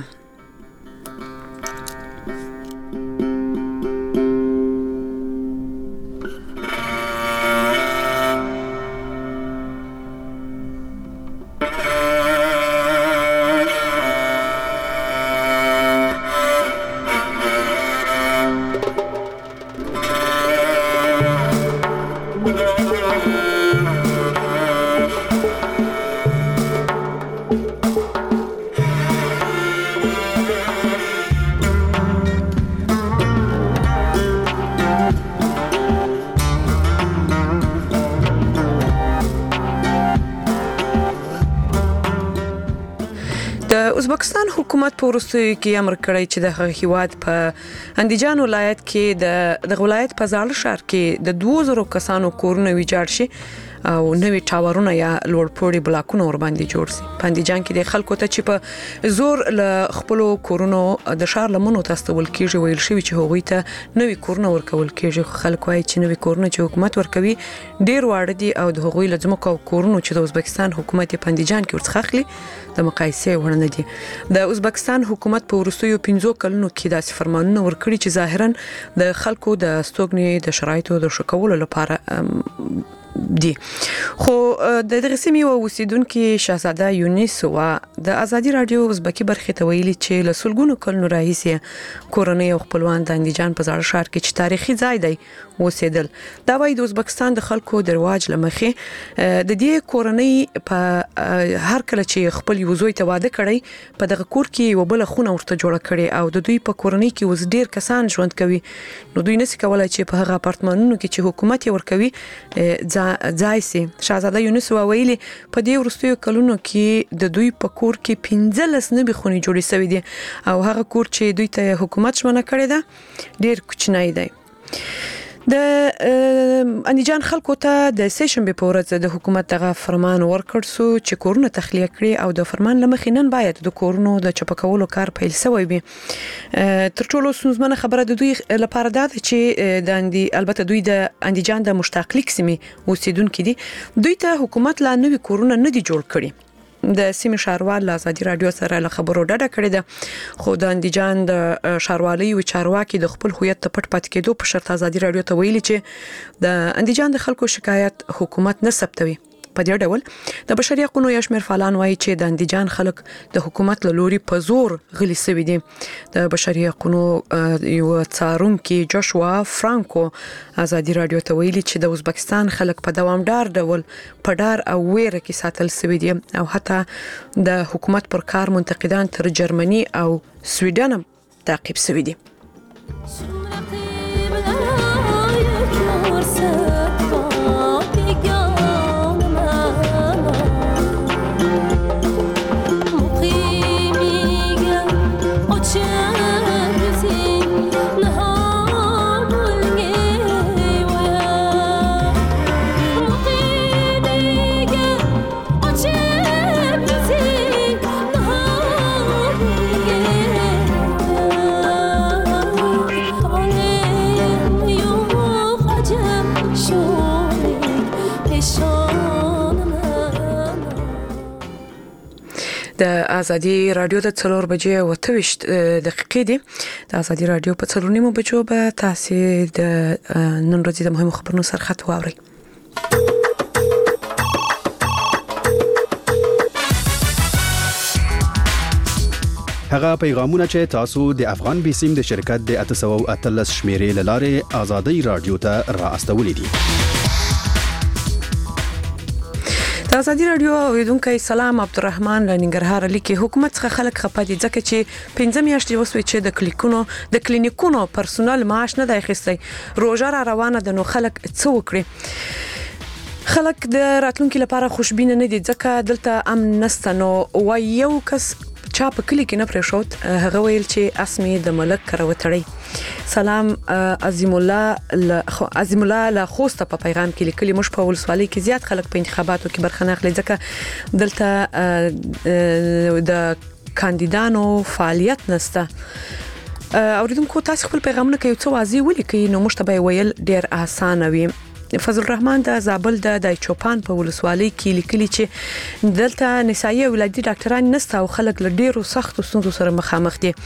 ازبکستان حکومت په وروستیو کې امر کړی چې د هیواد په اندیجان ولایت کې د د ولایت په زاړه ښار کې د دوه زره کسانو کورونه ویجاړ شي او نوې ټاورونه یا لوړپوړي بلاکونه ور باندې جوړ شي. په اندیجان کې د خلکو ته چې په زور له خپل کورونو د ښار لمنو تاستول کېږي، ویل شوی چې هغوی ته نوې کورونه ورکول کېږي. خلک وايي چې نوې کورونه چې حکومت ورکوي ډیر واړه دي او د هغوی له ځمکو او کورونو چې د ازبکستان حکومت په اندیجان کې ورڅخه اخلي د مقایسې وړ نه دي. د ازبکستان حکومت په وروستیو پنځو کلونو کې داسې فرمانونه ورکړي چې ظاهرا د خلکو د استوګنې د شرایطو د ښه کولو لپاره دي. خو د دغه سیمې او اوسیدونکو شاهزاده یونس وا د ازادي رادیو ازبکی برخه ته ویلي چې له سلګونو کلونو راهیسې کورنۍ او خپلوان د اندیجان په زاړه ښار کې چې تاریخي ځای دی اوسېدل. دا وايي د ازبکستان د خلکو د رواج لمخې د دې کورنۍ په هر کله چې خپل یو زوی ته واده کړي په دغه کور کې یو بل خونه ورته جوړه کړي او د دوی په کورنۍ کې اوس ډیر کسان ژوند کوي. نو دوی نشي کولای چې په هغه اپارتمانونو کې چې حکومت یې ورکوي ځای سي. شاهزاده یونس ویلي په دې وروستیو کلونو کې د دوی په کور کې پنځلس نوي خونې جوړې شوې دي او هغه کور چې دوی ته حکومت ژمنه کړې ده ډیر کوچنی دی. د اندیجان خلکو ته د سه شنبه په ورځ د حکومت دغه فرمان ورکړ سو چې کورونه تخلیه کړي او د فرمان لمخې نن باید د کورونو د چپکولو کار پیل شوی وي. تر ټولو ستونزمنه خبره د دوی لپاره ده چې د اندی البته دوی د اندیجان د مشتاقلیک سیمې اوسیدونکو دي، دوی ته حکومت لا نوي کورونه نه دي جوړ کړي. د سیمې شاروال له ازادي رادیو سره له خبرو ډډه کړې ده، خو د اندیجان د شاروالۍ او چارواکي د خپل هویت ته پټ پاتې کېدو په شرط ازادي رادیو ته ویلي چې د اندیجان د خلکو شکایت حکومت نه ثبتوي. په دې ډول د بشري حقوقو یو شمېر فعالان وایي چې د اندیجان خلک د حکومت له لوري په زور غلي شوي دي. د بشري حقوقو یو څارونکي جوشوا فرانکو ازادي رادیو ته ویلي چې د ازبکستان خلک په دوامدار ډول په ډار او ویره کې ساتل شوي دي او حتی د حکومت پر کار منتقدان تر جرمني او سویډن تعقیب شوي دي. د ازادي رادیو د څلور بجې او اته ویشت دقیقې دي. د ازادي رادیو په څلور نیمو بجو به تاسو د نن ورځې د مهمو خبرونو سره خط واورئ. هغه پیغامونه چې تاسو د افغان بیسیم د شرکت د اته سوه او اتلس شمیرې لاره ازادي رادیو ته را استولې دي. د ازادي رادیو اوریدونکو سلام عبدالرحمن لنګرهار لیکي حکومت څخه خلک خپادي ځکه چې پنځه میاشتې وسوي چې د کلیکونو د کلینیکونو پرسونل معاش نه دی اخیستی روزه را روانه د نو خلک څه وکړي خلک د راتلونکو لپاره خوشبینه نه دي ځکه دلته امن نشته نو و یو کس چا په کلی کې نه پرېښود هغه ویل چې اسمي د ملک کروتړی سلام عظیم الله عظیم الله له خوسته په پیغام کې لیکلي مش په ولسوالۍ کې زیات خلک په انتخاباتو کې برخه نه اخلي ځکه دلته د کاندیدانو فعالیت نشته اوریدونکو تاسو خپل پیغامونه کې یو څه واضح ولیکئ نو مشتبه ویل ډیر اسانه وي فضل الرحمن د زابل د دای چوپان په ولسوالۍ کې لیکلي چې دلته نسایي ولادي ډاکټران نشته او خلک له ډیرو سختو ستونزو سره مخامخ دي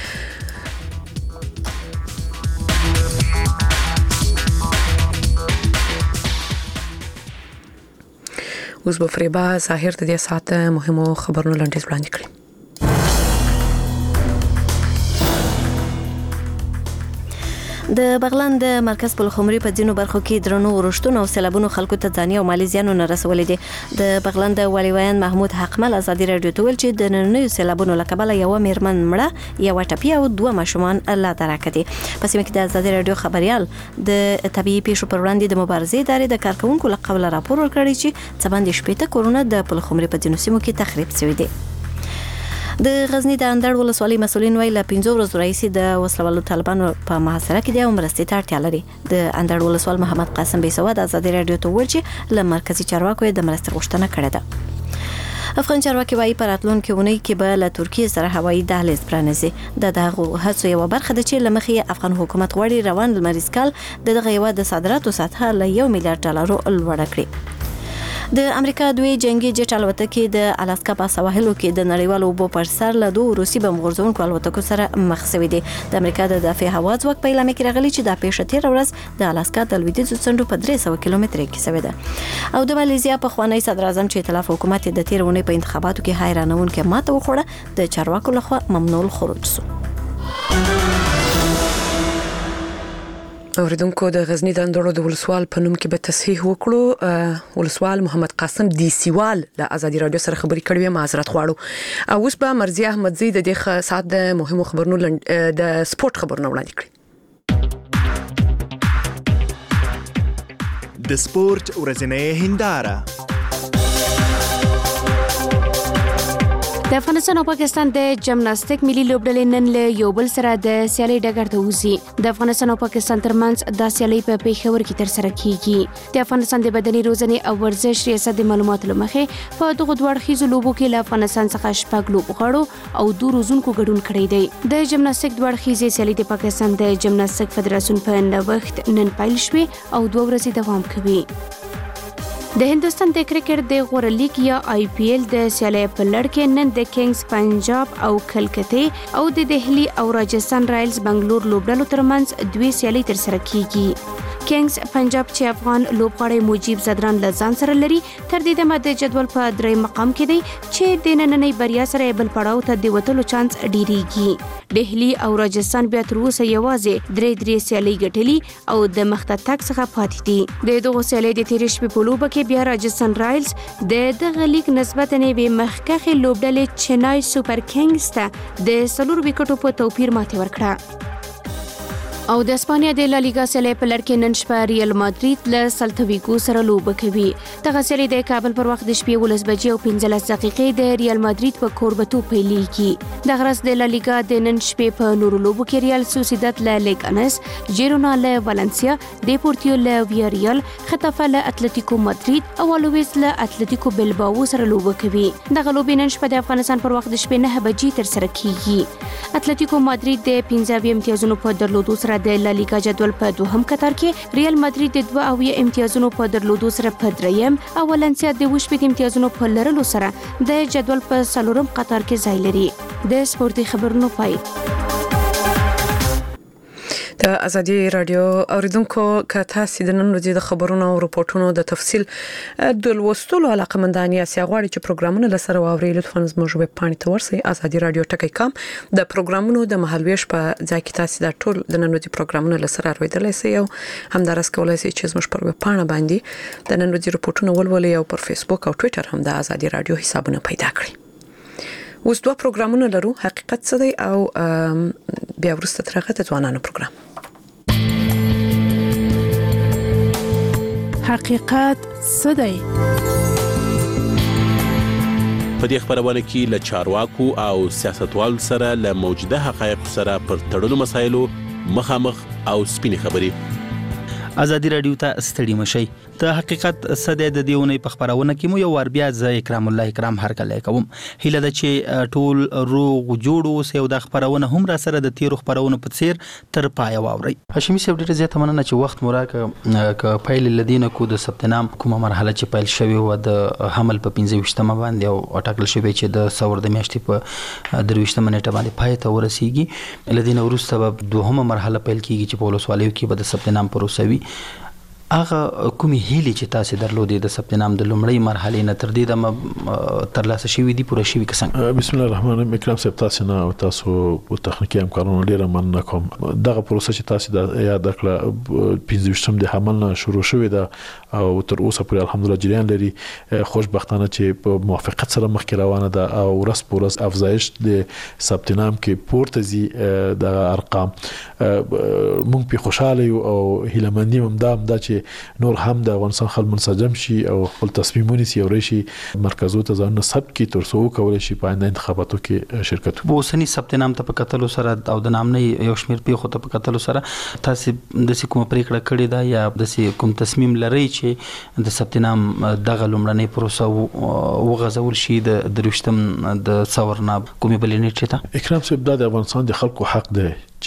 اوس به فریبا ظاهر د دې ساعت مهمو خبرونو لاندې وړاندې کړي د بغلان د مرکز په خمري په دینو برخو کې درنو ورشتون او سیلابونو خلکو ته ځاني او مالي زیانونه رسولې دي د بغلان د والیوان محمود حقمل ازادي رادیو ته ویل چې د نننیو سیلابونو لکبله یو میرمن مړه یو ټپي او دوه ماشومان لا درکدي په سیمه کې د ازادي رادیو خبريال د طبيعي پیښو پر وړاندې د مبارزې ادارې د کارکونکو لقبل راپور ورکړی چې څه باندې شپېته کورونه د په خمري په دینو سیمو کې تخریب شوی دي د غزنی د اندړ ولسوالۍ مسولین ویل پنځه ورځې راځي د وسلوالو طالبانو په محاصره کې د مرستې ته اړتیا لري د اندړ ولسوال محمد قاسم بیسواد ازادي رادیو ته ویل چې له مرکزی چارواکو د مرستې غوښتنه کړې ده افغان چارواکي وايي په راتلونکي اونۍ کې به له ترکیې سره هوایي دهلیز پرانیزي د دغه هڅو یو برخه ده چې لمخې افغان حکومت غواړي روان لمریز کال دغه یو د صادراتو سطح له یو میلیارډ ډالرو لوړ کړي د امریکا دوی جنگي جټ الوتکې د الاسکا په سواحلو کې د نړیوالو اوبو پر سر له دوه روسي بم غورځونکو الوتکو سره مخ شوي دي د امریکا د دفاع هوا ځواک په اعلان کې راغلي چې د پیښه تیر ورځ د الاسکا د لویدیځ څنډو په درې سوه کیلومتره کې شوې ده او د مالیزیا په خوانی صدر اعظم چې ائتلاف حکومت د تیر ونې په انتخاباتو کې حیرانونکې ماته وخوړه د چارواکو لخوا ممنوع الخروج شو اوریدونکو د غزنی د اندړو د ولسوال په نوم کې به تصحیح وکړو ولسوال محمد قاسم دی سیوال د ازادي رادیو سره خبرې کړې معذرت غواړو او اوس به مرضی احمد زی د دې ساعت د مهمو خبرونو د سپورت خبرونه وړاندې کړي د سپورت ورځنۍ هنداره د افغانستان او پاکستان د جمناستیک ملي لوبډلې نن له یو بل سره د سیالي ډګر ته وځي د افغانستان او پاکستان ترمنځ د سیالي په پیښور کې تر سره کیږي د افغانستان د بدني روزنې او ورزش ریاست د معلوماتو لمخې په دغه دوه اړخیزو لوبو کې له افغانستان څخه شپږ لوبغاړو او دوه روزونکو ګډون کړی دی د جمناستیک دوه اړخیزې سیالي د پاکستان د جمناستیک فدراسیون په نوښت نن پیل شوې او دوه ورځې دوام کوي د هندستان د کرکټ د غوړه لیګ یا آی پی ایل د سیالي په لړ کې نن د کینګز پنجاب او کلکته او د دهلی او راجستان رایلز بنگلور لوبډلو ترمنځ دوی سیالي تر سره کیږي کینګز پنجاب چې افغان لوبغاړی مجيب زدران لزان سره لري تر دې دمه د جدول په درې مقام کې دی چې د نننۍ بریا سره بل پړاو ته د وټلو چانس ډیریږي دهلی او راجستان بیا تر اوسه یوازې درې درې سیالي ګټلي او د مخته تک څخه پاتې دي د دغه سیالي د تیرش په لوبه کې بیا راجستان رایلز د دغه لیګ نسبت نه به مخکخه لوبډلې چنای سوپر کینګز ته د سلور وکټو په توپیر ماتې ورکړه او د اسپانیا د لا لیګا سیالي په لړ کې نن شپه ریال مادرید له سلتا ویګو سره لوبه کوي دغه سیالي د کابل پر وخت د شپې ولس بجې او پنځلس دقیقې د ریال مادرید په کوربتو پیلېږي د غرس د لا لیګا د نن شپې په نورو لوبو کې ریال سوسیداد له لیګانس جیرونا له والنسیا دیپورتیو له ویاریال خطافه له اتلتیکو مادرید او الویز له اتلتیکو بلباو سره لوبه کوي دغه لوبې نن شپه د افغانستان پر وخت د شپې نه بجې تر سره کیږي اتلتیکو مادرید د پنځه امتیازونو په درلودو سره د لا لیګا جدول په دوهم قطار کې ریال مادرید د دوه اویا امتیازونو په درلودو سره په دریم او ولنسیا د وشپږ امتیازونو په لرلو سره د جدول په څلورم قطار کې ځای لري د سپورتي خبرونو پای د ازادي رادیو اوریدونکو که تاسو د نن ورځې د خبرونو او راپورټونو د تفصیل د لوستلو علاقمندان یا سیاغواړي چې پروګرامونه لسره واوري لطفا زموږ ویب پاڼې ته ورسئ ازادي رادیو ټکی کام د پروګرامونو د مهالويش په ځای کې تاسو د ټول د نن ورځې پروګرامونه لسره اورېدلای شئ او همدارس کولای شئ چې زموږ پر ویب پاڼه باندې د نن ورځې راپورټونه ولولئ او پر فیسبوک او ټوئیټر هم د ازادي رادیو حسابونه پیدا کړئ. اوس دوه پروګرامونه لرو حقیقت څه دی او بیا ورسته ترغه ته ځوانانو پروګرام. حقیقت څه دی؟ په دې خبرونه کې له چارواکو او سیاستوالو سره له موجوده حقایق سره پر تړلو مسایلو مخامخ او سپینې خبرې. ازادي رادیو ته ستړي مشي. د حقیقت صدې د دیونه په خبرونه کې مو یو ور بیا ز اکرام الله اکرام هر کله کوم هله د چې ټول روغ جوړو سه او د خبرونه هم را سره د تیر خبرونه په څیر تر پای واوري. هاشمي صاحب ډیره زیاته مننه چې وخت موراکه ک فایل لدینه کو د سپتنام کومه مرحله چې پیل شوی و د حمل په پنځه وشتمه باندې او اټاکل شوی چې د ثور د میاشتې په درويشتمه نیټه باندې پای ته ورسیږي. لدینه ورسته به دوهمه مرحله پیل کیږي چې په ولسوالیو کې به د سپتنام پروسوي. هغه کومي هلي چې تاسو درلودې د سپتنام د لومړی مرحله نه تر دې د تر لاسه شوی دی پوره شوی کسان. بسم الله الرحمن الرحیم. اکرام صاحب تاسو نه او تاسو په تخنیکی امکانونو ډیره مننه کوم. دغه پروسه چې تاسو د یاد کړه پنځه وشتم د حمل نه شروع شوې ده او تر اوسه پورې الحمدلله جریان لري. خوشبختانه چې په موافقت سره مخکې روانه ده او ورس پورس افزایش د سپتنام کې پورته زی د ارقام مونږ په خوشاله یو او هیلمندیم هم دا د چې نور هم د افغانستان خلک منسجم شي او خپل تصمیمونه سي او رشي مرکزو ته ځان سب کې تر څو کولای شي په آینده انتخاباتو کې شرکت وکړي. بوسنی سپتنام ته په کتلو سره او د نام نه یو شمیر په خو ته په کتلو سره تاسو د کوم پریکړه کړې ده یا د کوم تصمیم لري چې د سپتنام دغه لومړنۍ پروسه وغځول شي د دروشتم د ثورنا کومې بلنې چته؟ اکرام صاحب د افغانستان د خلکو حق دی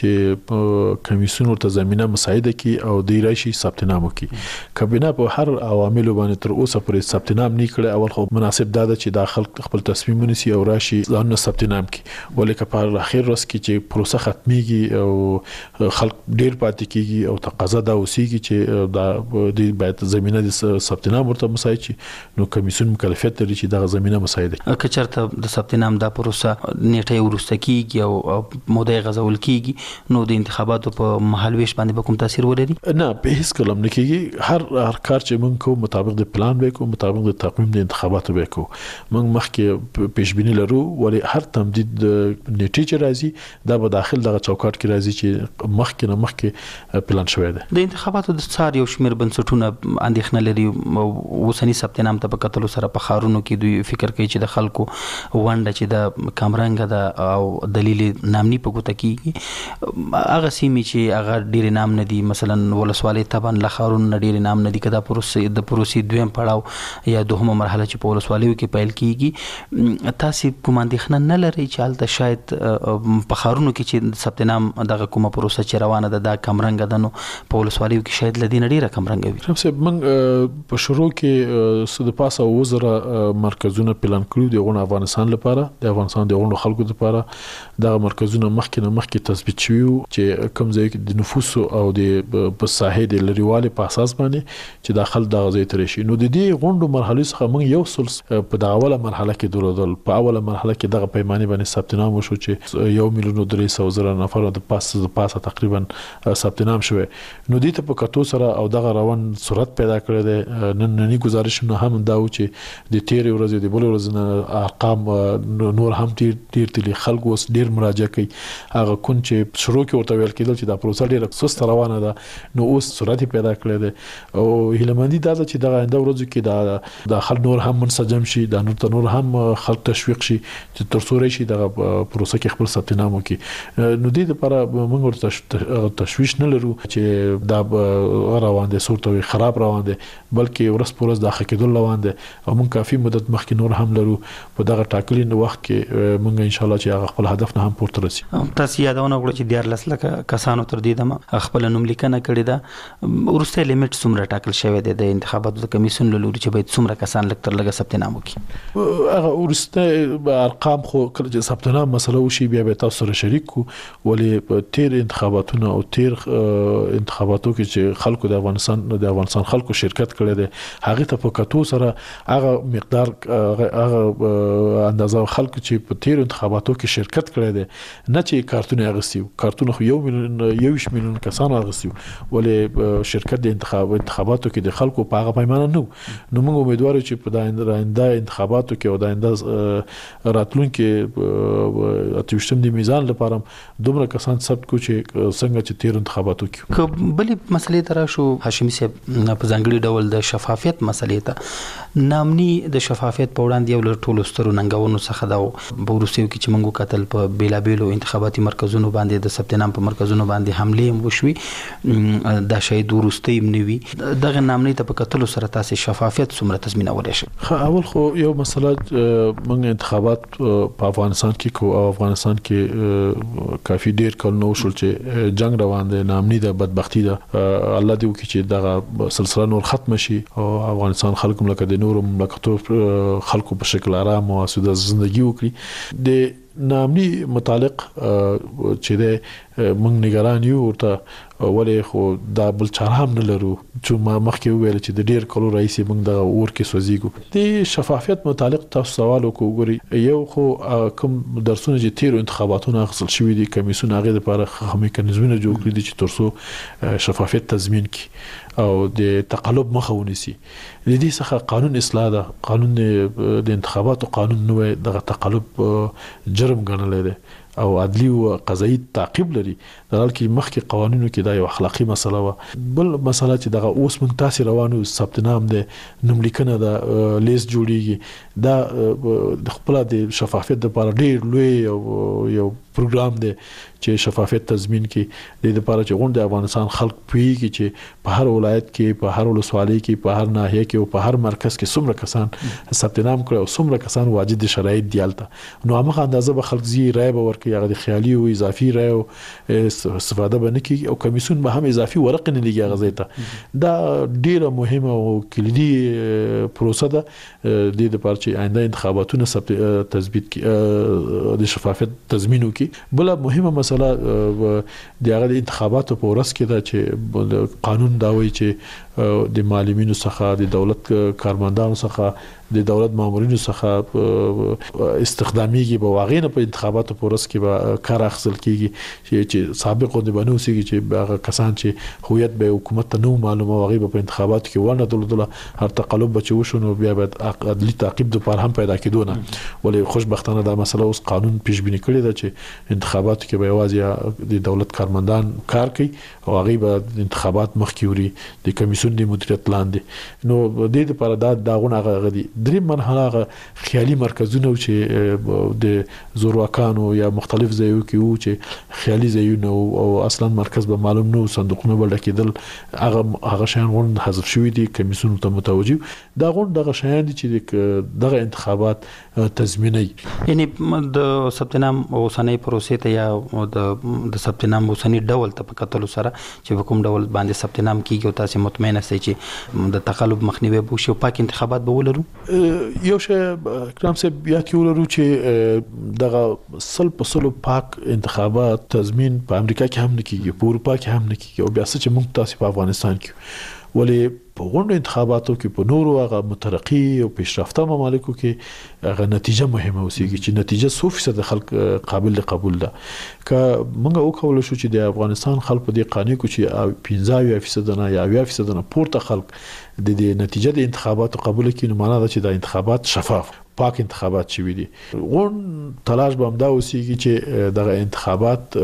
چې کمیسیون ورته زمينه مساعده کی او د راشي سپتنامو کی کابینه په هر عوامل باندې تر اوسه پرې سپتنام نه کړي. اول خو مناسب ده چې داخل خپل تصمیمونه سي او راشي ځان سپتنام کی ولیکه په اخر ورځ کې چې پروسه ختميږي او خلک ډیر پاتې کیږي او تقاضا دا اوسېږي چې دا د باید زمينه د سپتنام ورته مساعد شي نو کمیسیون مکلفیت لري چې دا زمينه مساعده که چرته د سپتنام دا پروسه نیټه ورسته کیږي او موده غزول کیږي نو د انتخاباتو په مهالويش باندې به کوم تاثیر ولري؟ نه به هیڅ کلم نه کیږي. هر هر کار چې موږ کو مطابق د پلان وکړو مطابق د تقویم د انتخاباتو وکړو. موږ مخکې پیشبینی لرو ولی هر تمدید نیټه چې راځي دا به داخل دغه چوکاټ کې راځي چې مخکې نه مخکې پلان شوی دی. د انتخاباتو د څار یو شمیر بنسټونه اندېښنه لري اوسنی سپتنام ته په کتلو سره په خارونو کې دوی فکر کوي چې د خلکو ونده چې د کامرنګ ده او دلیل نامني په ګوته کیږي. هغه سیمه چې هغه ډیر نام نه دي مثلا ولسوالۍ تبان لخرون ډیر نام نه دي کدا پروسې د پروسې دویم پړاو یا دوهمه مرحله چې په ولسوالیو کې پیل کیږي تاسو کوم اندېښنه نه لري چې حالت شاید په خارونو کې چې سپتنام دغه کومه پروسه چې روانه ده د کمرنګ دنو په ولسوالیو کې شاید لدین ډیره کمرنګ وي؟ هم سه موږ په شروع کې سود پاسه وزره مرکزونه پلان کړو د افغانستان لپاره د افغانستان د غونډو خلکو لپاره د مرکزونه مخکې نه مخکې تثبیت شوی چې کوم ځای کې د نفوس او د په ساحې د لريواله په اساس باندې چې داخل د غزې تر شي نو د دې غونډو مرحله څخه موږ یو سل په دغه اوله مرحله کې درودل په اوله مرحله کې دغه پیمانه باندې سپتنام وشو چې یو میلیون درې سوه زره نفر د پاسه د پاسه تقریبا سپتنام شوه نو دې ته په کتو سره او دغه روان صورت پیدا کړی دی. نن نننی گزارشونه هم دا و چې د تیر ورځې د بل ورځې نه ارقام نور هم ډیر ډیر تل خلک اوس ډیر مراجعه کوي. هغه کون چې شروع کې ورته ویل کېدل چې دا پروسه ډیره سست روانه ده نو اوس سرعت پیدا کړی دی او هیلمندي دا چې دغه آینده ورځو کې دا د خلک نور هم منسجم شي دا نور نور هم خلک تشویق شي چې تر څو راشي دغه پروسه کې خپل سپتنام وکړي. نو دې لپاره موږ ورته تشویش نه لرو چې دا روان دي صورت خراب روان دي بلکې ورس پورس د حقیقت روان دي او موږ کافي مدت مخکې نور هم لرو په دغه ټاکلي وخت کې موږ ان شاء الله چې هغه خپل هدف نه هم پورته رسي. تاسو یادونه وکړه چې دیار لسله کسانو تر دې دمه خپل نوم لیکنه کړې ده ورسته لیمټ څومره ټاکل شوی دی د انتخاباتو د کمیسیون له لوري چې باید څومره کسان لږ تر لږه ثبت نام وکړي هغه ورسته ارقام خو کله چې ثبت نام مسله وشي بیا به تاسو سره شریک کو ولې تیر انتخاباتونه او تیر انتخاباتو کې چې خلکو د افغانستان د افغانستان خلکو شرکت کړي دي هغه ته په کتو سره هغه مقدار هغه اندازه خلکو چې په تیر انتخاباتو کې شرکت کړي دي نه چې کارتونه اغستي کارتونه خو یو میلیون یو میلیون کسان اغستي ولې شرکت د انتخاب انتخاباتو کې د خلکو په هغه پیمانه نو نو موږ امیدوار چې په داینده انتخاباتو کې او داینده راتلونکو اتوشتم د میزان لپاره دومره کسان ثبت کو چې څنګه چې تیر انتخاباتو کې بلې مسلې تر شو هاشمي صاحب په ځانګړي ډول د شفافیت مسلې ته نامني د شفافیت په وړاندې یو له ټولو سترو ننګونو څخه دا ورسېو کې چې موږ قتل په بیلابېلو انتخاباتي مرکزونو باندې د ثبت نام په مرکزونو باندې حمله هم وشوي دا شاید ورسته هم نوي دغه نامني ته په قتل سره تاسو شفافیت څومره تضمینولای شي اول خو یو مسله موږ انتخابات په افغانستان کې کو او افغانستان کې کافي ډیر کلونه وشول چې جنگ روان دی نامني د بدبختی ده الله دې وکړي چې دغه سلسله نور ختم شي او افغانستان خلکو لکه د نور مملکتو خلکو په شکل آرام او اسوده ژوندۍ وکړي د نامني متعلق چې د موږ نگران یو ورته ولې خو دا بل چاره هم نه لرو چې ما مخکې ویل چې د ډیر کلو رئیس موږ د اور کې سوځيګو د شفافیت متعلق تاسو سوال وکړئ یو خو کوم درسونه چې تیر انتخاباتونه اخیستل شوی دي کمیسیون هغه لپاره خه میکانیزمونه جوړ کړی دي چې ترڅو شفافیت تضمین کړي او د تقلب مخه ونیسي د دې څخه قانون اصلاح ده قانون د انتخاباتو قانون نوې دغه تقلب جرم ګڼل دی او عدلی او قضایي تعقیب لري درال کې مخکې قوانینو کې دا یو اخلاقی مسله و بل مسله چې دغه اوس موږ تاسو روانو ثبت نام د نوم لیکنه د لیست جوړیږي دا د خپل د شفافیت لپاره ډیر لوی یو پروګرام دی چې شفافیت تضمین کړي د لپاره چې غونډه افغانستان خلک پیږي چې په هر ولایت کې په هر ولسوالۍ کې په هر ناحیه کې او په هر مرکز کې څومره کسان ثبت نام کړي او څومره کسان واجد شرایط دیالته نو هغه اندازه به خلک زی رای به ورکړي هغه د خیالي او اضافي رای او استفاده به نه کوي او کمیسیون به هم اضافي ورق نه لګي هغه ځای دا ډیره مهمه او کلیدي پروسه ده د لپاره چې آینده انتخاباتونه تثبیت د شفافیت تضمین وکړي بل مهمه مسله د هغه انتخاباتو په ورځ کې دا چې قانون دا وایي چې د معلمینو څخه د دولت کارمندانو څخه د دولت مامورینو څخه استخداميږي به واغینه په انتخاباتو په ورځ کې به کار اخیستل کیږي چې سابق د بنوسي چې هغه کسان چې هویت به حکومت ته نو معلومه واغې په انتخاباتو کې ونه دلدله هر تقلب بچ وشونو بیا به عدلي تعقیب د پر هم پیدا کیدونه ولې خوشبختانه دا مسله اوس قانون پیش بینی کړی دا چې انتخاباتو کې به یوازې د دولت کارمندان کار کوي او هغه به انتخابات مخکوري د کمیسیون د مدیریت لاندې نو د دې لپاره دا داغونه غدي درې مرحله خیالي مرکزونه چې د زورواکانو یا مختلف ځایو کې وو چې خیالي ځایونه او اصلا مرکز به معلوم نو صندوقونه بل کېدل هغه هغه شیان غون حذف شوی دي کمیسیون ته متوجه دا غون دغه شیان دي چې دغه انتخابات تضمیني یعنی د ثبت نام اوسنۍ پروسې ته یا د د ثبت نام اوسنۍ ډول ته په کتلو سره چې کوم ډول باندې ثبت نام کیږي او تاسو مطمئن اوسئ چې د تقلب مخنیوي به شي او پاک انتخابات به ولرو یو شی کرام صاحب بیا کې ولرو چې دغه سل په سل پاک انتخابات تضمین په امریکا کې هم نه کیږي په اروپا کې هم نه کیږي او بیا څه چې موږ تاسو په افغانستان کې ولې په غونډو انتخاباتو کې په نورو هغه مترقي او پیشرفته ممالکو کې هغه نتیجه مهمه اوسېږي چې نتیجه څو فیصد خلک قابل قبول ده که موږ وکول شو چې د افغانستان خلک په دې قانون کې چې پنځه فیصد نه یا اویا فیصد نه پورته خلک د دې نتیجه د انتخاباتو قبول کړي نو معنی دا چې د انتخابات شفاف پاک انتخابات شوي دي غون تلاش به هم دا اوسېږي چې دغه انتخابات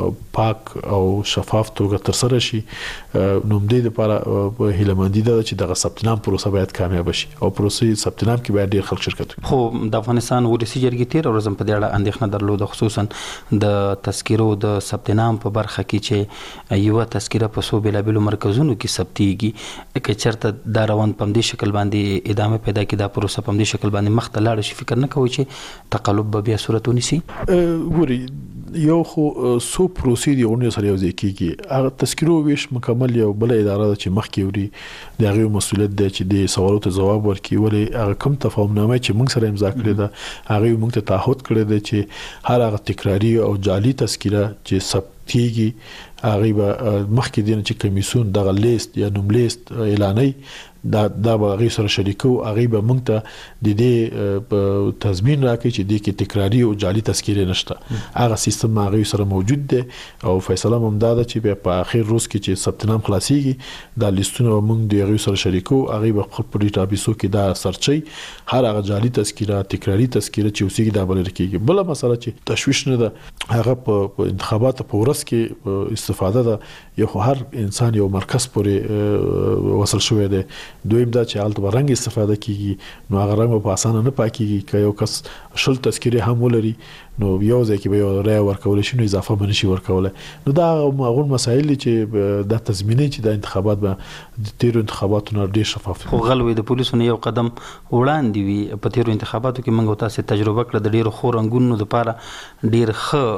پاک او شفاف توګه تر سره شي نو دې لپاره هیلهمندي ده چې دغه ثبت نام پروسه باید کامیاب شي او پروسې ثبت نام کې باید ډېر خلک شرکت وکړي خو د افغانستان ولسی جرګې تیر ورځم په دې اړه اندېښنه درلوده خصوصا د تذکیرو د ثبت نام په برخه کې چې یو تذکیره په سو بلابلو مرکزونو کې ثبتيږي که چرته دا روان په دې شکل باندې ادامه پیدا کړي دا پروسه په دې شکل باندې مخ ته لاړ شي فکر نه کوي چې تقلب به بیا صورت ونیسي ګوري یو خو سو پروسې دی غونډه سره یو ځای کیږي هغه تذکرو ویش مکمل یو بل اداره ده چې مخکې وړي د هغه مسولیت دی چې د سوالو ته جواب ورکړي ولې هغه کوم تفاهمنامه چې موږ سره امضا کړې ده هغه موږ ته تعهد کړی دی چې هر هغه تکراری او جعلي تذکره چې ثبتېږي هغه به مخکې دین چې کمیسون دغه لیست یا نوم لیست اعلاني دا دا به غي سره شریکو هغه به موږ ته د دې تضمین راکړي چې د کې تکراری او جعلي تذکره نشته هغه سیستم هغه سره موجود دی او فیصله هم دا ده چې په اخر روز کې چې ثبت نام خلاصيږي دا لیستونه موږ د غي سره شریکو هغه به خپل په ډیټابیسو کې دا سرچي هر هغه جعلي تذکره تکراری تذکره چې اوسېږي دا بل رکیږي بل مسله چې تشویش نه ده هغه په انتخاباتو په ورځ کې استفاده ده یو هر انسان یو مرکز پورې وصل شوی دی دویم دا چې حالت ورنګ استفاده کیږي نو هغه رنګ په اسانه نه پاکيږي که یو کس شل تذکره هم ولري نو یو ځکه به یو رای ورکول شي نو اضافه بنشي ورکول نو دا هغه مسایل چې د تضمیني چې د انتخابات به د تیرو انتخاباتو نه ډیر شفاف خو غلوي د پولیسو نه یو قدم وړاندې وي په تیرو انتخاباتو کې موږ تاسو تجربه کړه د ډیرو خورنګونو لپاره ډیر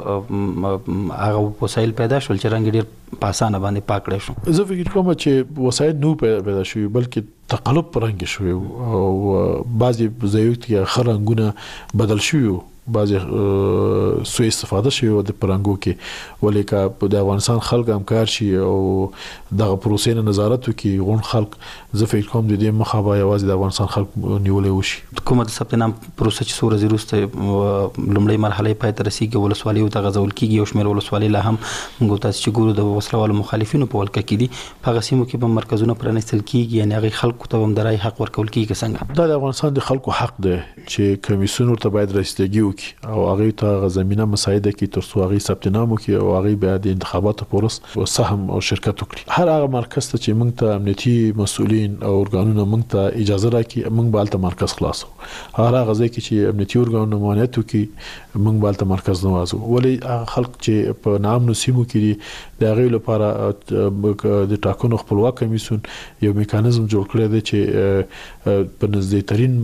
ښه هغه وسایل پیدا شول چې رنګ ډیر په اسانه باندې پاکړې شو زه فکر کوم چې وسایل نو پیدا شوي بلکې تقلب پرنګ شوی او بعضي ځایو کې خرنګونه بدل شوی بعضی سو استفاده شي او د پرنګو کې ولیکا د افغانستان خلک همکار شي او دغه پروسې نه نظارت وکړي غون خلک زه فکر کوم د دې مخه به یوازې د افغانستان خلک نیولې وشي کومه د ثبت نام پروسه چې سور زیروسته لومړی مرحله پای ته رسیدي ولسوالۍ او تغزول کیږي او شمیر ولسوالۍ لا هم موږ تاسو چې ګورو د وسلوالو مخالفینو په ولکه کې دي په غسیمو کې به مرکزونه پرانیستل کیږي یعنی هغه خلکو ته هم درای حق ورکول کیږي څنګه دا د افغانستان د خلکو حق دی چې کمیسیون ورته باید رسیدګي او هغه ته زمينه مساعده کی تر څو هغه ثبت نام وکي او هغه بیا د انتخاباتو پورس سهم او شرکت وکړي هر هغه مرکز ته چې موږ ته امنیتي مسؤلین او ارګانونه موږ ته اجازه راکړي موږ بالته مرکز خلاصو هر هغه ځای کې چې امنیتي ارګانونه مانعت وکړي موږ بالته مرکز نوازو ولی خلک چې په نام نسیمو کې د هغه لپاره د ټاکنو خپلواک کمیسیون یو میکانیزم جوړ کړی دی چې په نږدې ترين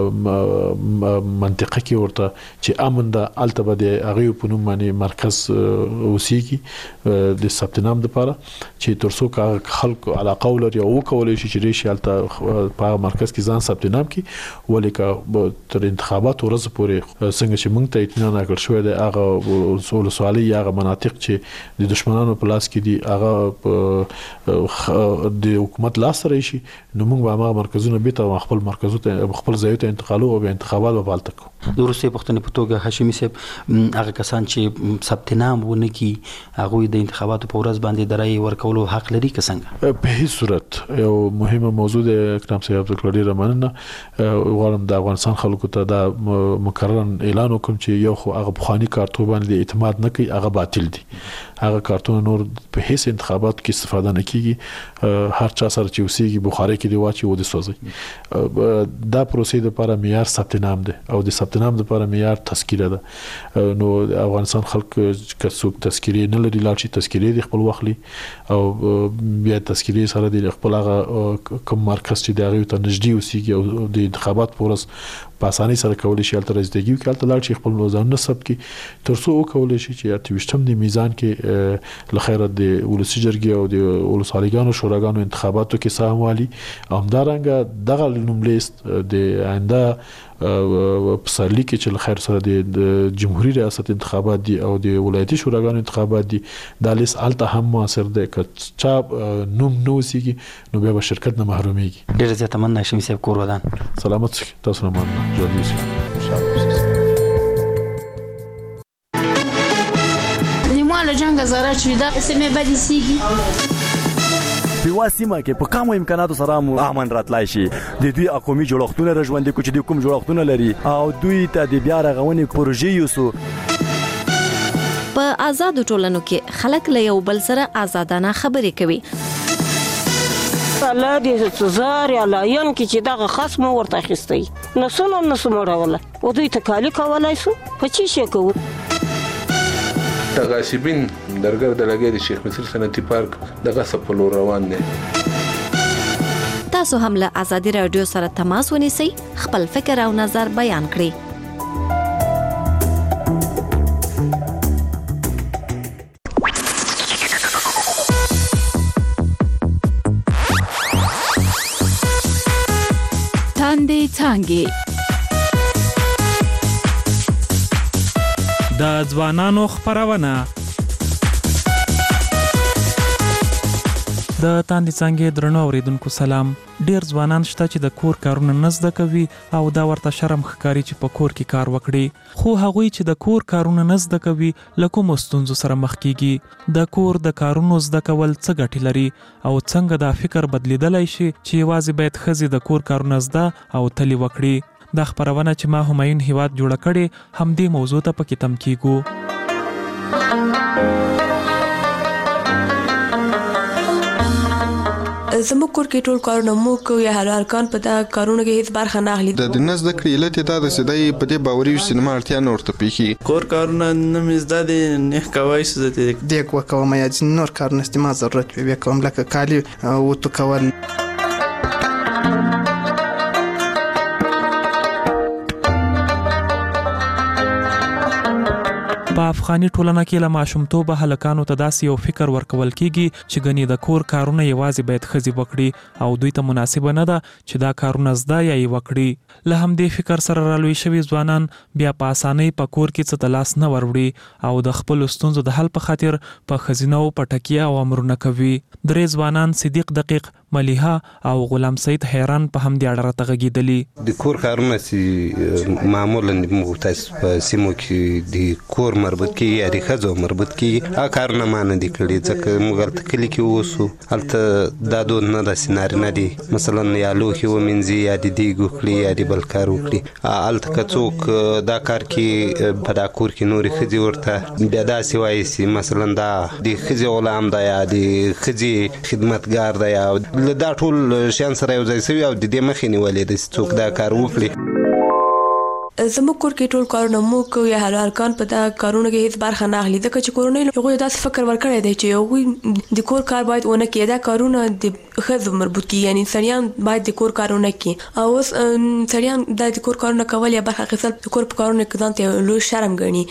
منطقه کې ورته چې امن د التبه د هغه په نوم باندې مرکز اوسېږي د ثبت نام لپاره چې ترڅو خلکو علاقه ولري او کولای شي چې ریشي الته په مرکز کې ځان ثبت نام کړي ولیکا تر انتخابات ورځ پورې څنګه چې موږ ته اطمینان راکړ شوی دی هغه ولسوالۍ هغه مناطق چې د دشمنانو په لاس کې دي هغه د حکومت لاس سره شي نو موږ به هغه مرکزونه به ته خپل مرکزونه خپل ځای ته انتقالو او انتخابات به بالته کوو د روسي پښتنې په توګه هاشمي صاحب هغه کسان چې ثبت نام ونه کی هغه د انتخاباتو په ورځ باندې درای ورکولو حق لري که څنګه په هیڅ صورت یو مهمه موضوع ده اکرام صاحب د کلډي رمننه غواړم د افغانستان خلکو ته دا مکرر اعلان وکم چې یو خو هغه بخاني کارتو باندې اعتماد نه کوي هغه باطل دي هغه کارتون نور په هیڅ انتخابات کې استفاده نه کیږي هر چا سره چې اوسېږي بخاري کې دی واچي و د سوځي دا پروسې لپاره معیار ثبت نام ده او د ثبت نام لپاره معیار تذکره ده نو افغانستان خلک که څوک تذکره نه لري لاړ شي تذکره د خپل وخت او بیا تذکره سره د خپل هغه کوم مرکز چې دغه ته نږدې اوسېږي او د انتخابات پورس په اسانۍ سره کولای شي الته رسیدګي وکړي الته لاړ شي خپل ځان نسب کې ترڅو وکولای شي چې اتويشتم د میزان کې لخيره د ولسی جرګې او د ولسوالیګانو شوراګانو انتخاباتو کې سهموالي همدارنګه دغه نوم لیست د آینده په سرلی کې چې لخير سره د جمهوریت ریاست انتخابات دي او د ولایتي شوراګانو انتخابات دي د لیست الته هم موثر ده چې چا نوم نو سیږي نو به شرکت نه محروميږي ډیر زیات مننه هاشمي صاحب کور ودان سلامت تاسو نه مننه Dis-moi, le Jean Gazara, tu es là, c'est mes badisigi. په واسمه کې په کوم امکاناتو سره مو امن راتلای شي د دوی اقومي جوړښتونه رژوندې کوچ د کوم جوړښتونه لري او دوی ته د بیا رغونې پروژې یوسو په آزاد ټولنو کې خلک له یو بل سره آزادانه خبرې کوي الله دې څزار یا لاین کې چې دغه خصم ورته اخیستی نو څنګه نو سموروله او دوی ته کالی کولای سو په چی شي کوو تغاسبین درګر د لګې د شیخ مصر صنعتي پارک دغه سپلو روان دي تاسو هم له آزادي رادیو سره تماس ونیسئ خپل فکر او نظر بیان کړئ څانګې. د ځوانانو خبرونه. د تاندې څنګه درنو اوریدونکو سلام. ډیر ځوانان شته چې د کور کارونه نه زده کوي او دا ورته شرم ښکاري چې په کور کې کار وکړي، خو هغوی چې د کور کارونه نه زده کوي له کومو ستونزو سره مخ کیږي. د کور د کارونو زده کول څه ګټې لري او څنګه دا فکر بدلیدلی شي چې یوازې باید ښځې د کور کارونه زده او تلې وکړي. دا خبرونه چې ما همایون هیواد جوړه کړې همدې موضوع ته پکې تم کیږو. زموږ کور کې ټول کارونه مو کوو یا هر ارکان په دا کارونه کې هیڅ برخه نه اخلي. د دنس د کړیلت ته د سدای په دې باوري سینما اړتیا نه ورته پیخي. کور کارونه نه مزدا دي نه کوي څه دي د کو کوم یا نور کارونه استعمال ضرورت وي کوم لکه کالی او تو کول. په افغاني ټولنه کې له ماشومتوبه هلکانو ته داسې یو فکر ورکول کیږي چې ګنې د کور کارونه یوازې باید ښځې وکړي او دوی ته مناسبه نه ده چې دا کارونه زده یا یې وکړي. له همدې فکر سره رالوی شوي ځوانان بیا په اسانۍ په کور کې څه ته لاس نه وروړي او د خپلو ستونزو د حل په خاطر په ښځینه‌و په ټکیه او امرونه کوي. درې ځوانان صدیق دقیق، ملیحه او غلام سید حیران په همدې اړه راته غږېدلي. د کور کارونه چې معمولا موږ تاسو په سیمو کې د کور مربوط کیږي یا د ښځو مربوط کیږي، هغه کارونه ما نه دي کړي ځکه موږ هلته کلي کې اوسو، هلته دا دود نه ده چې نارینه دي مثلا یا لوښي ومینځي یا د دیګ وکړي یا د بل کار وکړي. هلته که څوک دا کار کې په دا کور کې نورې ښځې ورته بیا داسې وایي چې مثلا دا د ښځې غلام ده یا د ښځې خدمتګار ده یا دا ټول شیان سره یو ځای شوي او د دې مخې نیولې ده چې څوک دا کار وکړي. زموږ کور کې ټول کارونه مو کوو یا هر ارکان په دا کارونه کې هیڅ برخه نه اخلي ځکه چې کورنۍ هغوی داسې فکر ورکړی دی چې هغوی د کور کار باید ونه کړي، دا کارونه د ښځو مربوط کیږي، یعنی سړیان باید د کور کارونه کړي او اوس سړیان دا د کور کارونه کول یا برخه اخیستل د کور په کارونه کې ځان ته لوی شرم ګڼي.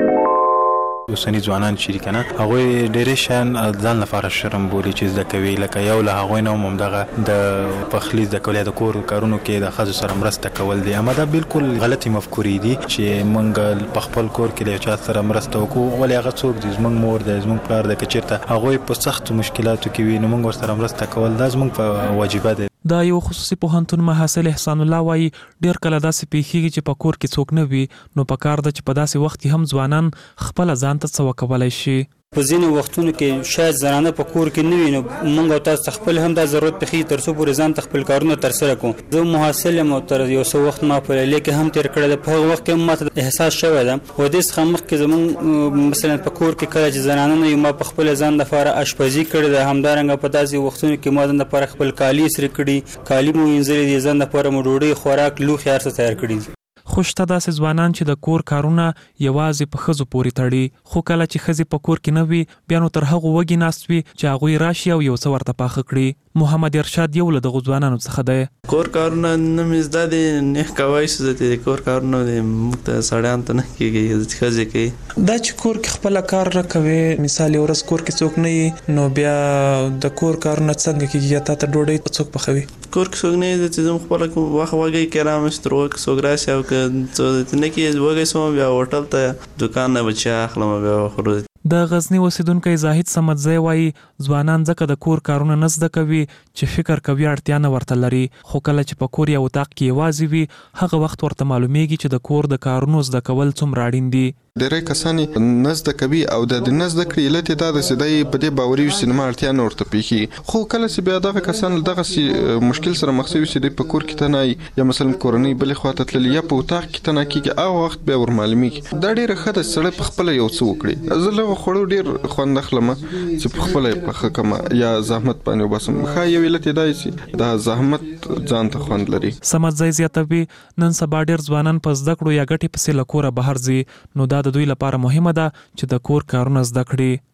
اوسني ځوانان چې کنه هغوی ډېرې شیان ځان لپاره شرم بولي چې زده کوي، لکه یو له هغوی نه هم همدغه د پخلي زده کول یا د کور کارونو کې د ښځو سره مرسته کول دي. اما دا بالکل غلطي مفکورې دي چې موږ په خپل کور کې له چا سره مرسته وکړو، ولې هغه څوک دي زموږ مور دی زموږ پلار دی، که چېرته هغوی په سختو مشکلاتو کې وي نو موږ ورسره مرسته کول دا زموږ په واجبه دی. دا یو خصوصي پوهنتون محصل احسان الله وایي ډیر کله داسې پیښیږي چې په کور کې څوک نه وي نو په کار ده چې په داسې وخت کې هم ځوانان خپل ځان ته څه وکولای شي. په ځینو وختونو کې شاید زنانه په کور کې نه وي نو موږ او تاسو خپل هم دا ضرورت پېښي تر څو پورې ځان ته خپل کارونه ترسره کړو. زه محصل یم او تر یو څه وخت ما په لیلیه کې هم تېر کړی ده، په هغه وخت کې هم ماته احساس شوی ده و دې څخه مخکې زموږ مثلا په کور کې کله چې زنانه نه وي ما په خپل ځان لپاره اشپزي کړې ده، همدارنګه په داسې وختونو کې ما ځان لپاره خپل کالي استری کړي، کالي مو وینځلي دي، ځان لپاره مو ډوډۍ خوراک لوښي هر څه تیار کړي دي. خو شته داسې ځوانان چې د کور کارونه یوازې په ښځو پورې تړي، خو کله چې ښځې په کور کې نه وي بیا نو تر هغو وږي ناست وي چې هغوی راشي او یو څه ورته پاخه کړي. محمد ارشاد یو له دغو ځوانانو څخه دی. کور کارونه نه مې زده دي نه کوی څه د کور کارونه موږ ته سړیانو ته نه کېږي، ښځې کوي. دا چې کور کې خپله کار نه کوي، مثال یو ورځ کور کې څوک نه وي نو بیا د کور کارونه څنګه کېږي یا تا ته ډوډۍ څوک پخوي؟ کور کې څوک نه وي چې زه خپله وخت وږی کې رامست تر وخت څوک راشي او که نه کې وږی شوم بیا هوټل ته دوکان نه به چای اخلم بیا خورو. د غزنی اوسیدونکی زاهد صمدزی وایي ځوانان ځکه د کور کارونه نه زده کوي چې فکر کوي اړتیا نه ورته لري، خو کله چې په کور یا اتاق کې یوازې وي هغه وخت ورته معلومیږي چې د کور د کارونو زده کول څومره اړین دي. ډېری کسان نه زده کوي او د نه زده کړې علت یې دا ده چې دی په دې باوري وي چې زما اړتیا نه ورته پېښي، خو کله چې بیا دغه کسان دغسې مشکل سره مخ شوي چې دی په کور کې تنایي یا مثلا کورنۍ بلې خواته تللي یا په اتاق کې تنه کېږي هغه وخت بیا ور معلومیږي. دا ډېره ښه ده چې سړی په خپله یو څه وکړي. زه له هغو خوړو ډېر خوند اخلم چې په خپله یې پخه کړم یا زحمت باندې وباسم. ښه یو علت یې دا چې دا زحمت ځان ته خوند لري. صمدزی زیاتوي نن سبا ډېر ځوانان په زده کړو یا ګټې پسې له کوره بهر ځي، نو دا د دوی لپاره مهمه ده چې د کور کارونه زده کړي.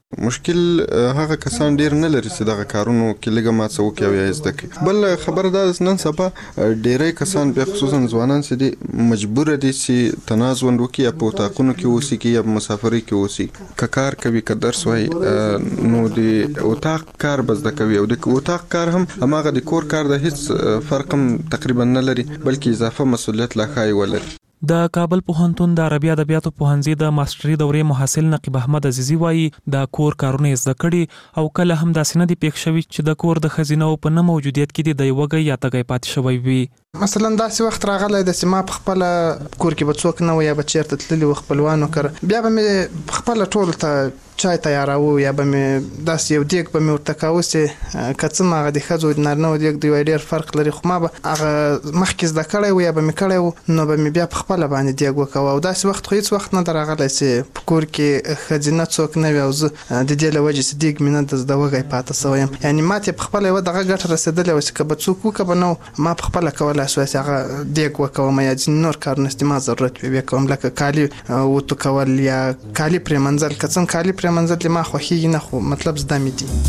مشکل هغه کسان ډیر نه لري چې دغه کارونو کې لګه ما څه وکړي او یا زده کړي. بل خبره دا نن سبا ډیری کسان به خصوصا ځوانان چې دي مجبور دي چې تنازل وکړي یا په تاقونو کې اوسي کې یا مسافرۍ کې اوسي. که کار کوي که درس وایي نو د اوتاق کار به زده کوي او د اوتاق کار هم هماغه د کور کار د هیڅ فرق هم تقریبا نه لري بلکې اضافه مسؤلیت لا ښایي ولري. د کابل پوهنتون د عربي ادبیاتو پوهنځي د ماستري دورې محصل نقیب احمد عزیزي وایي د کور کارونه زده کړي او کله هم داسې نه دي پېښ شوي چې د کور د ښځینو په نه موجودیت کې د یوه یا تګی پاتې شوی وي. مثلا داسې وخت راغلی د چې ما په خپل کور کې به څوک نه و یا به چیرته تللی و خپلوانو کړه بیا به مې خپل ټول ته چای تیاراو یا به مې داسې یو دیګ به مې ورته کاوه چې که څه هغه د ښځو د نارینهو دیګ د یو ډېر فرق لري خو ما به هغه مخکې زده کړی و یا به مې کړی و نو به مې بیا په خپله باندې دیګ وکوه او داسې وخت خو هېڅ وخت نه ده راغلی چې په کور کې ښځینه څوک نه وي او زه د دې له وجې چې دیګ مې نه د زده وږی پاته سوی یم. یعنې ما ته یې په خپله یوه دغه ګټه رسېدلې وه چې که به څوک وکړه به نه ما په خپله کولی شوی چې هغه دیګ وکوم یا ځینې نور کارونه چې ما ضرورت وي بیا کوم لکه کالي وتو کول یا کالي پرېمنځل که څه کالي پرېمنځل ما خوښېږي نه خو مطلب زده مې دي.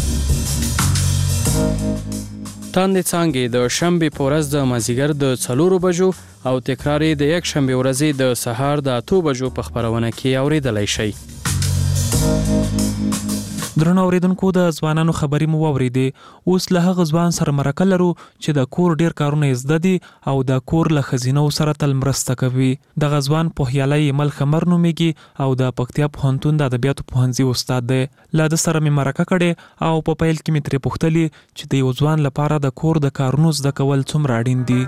تاندې څانګې د شنبې په ورځ د مازدیګر د څلورو بجو او تکرار یې د یک شنبې ورځې د سهار د اتو بجو په خپرونه کې اورېدلی شئ. درنو اوریدونکو د ځوانانو خبرې مو واورېدې. اوس له هغه ځوان سره مرکه لرو چې د کور ډیر کارونه زده دي او د کور له ښځینو سره تل مرسته کوي. دغه ځوان پوهیالی ایمل خمر نومیږي او د پکتیا پوهنتون د ادبیاتو پوهنځي استاد دی. له ده سره مې مرکه کړې او په پیل کې مې ترې پوښتلې چې د یو ځوان لپاره د کور د کارونو زده کول څومره اړین دي.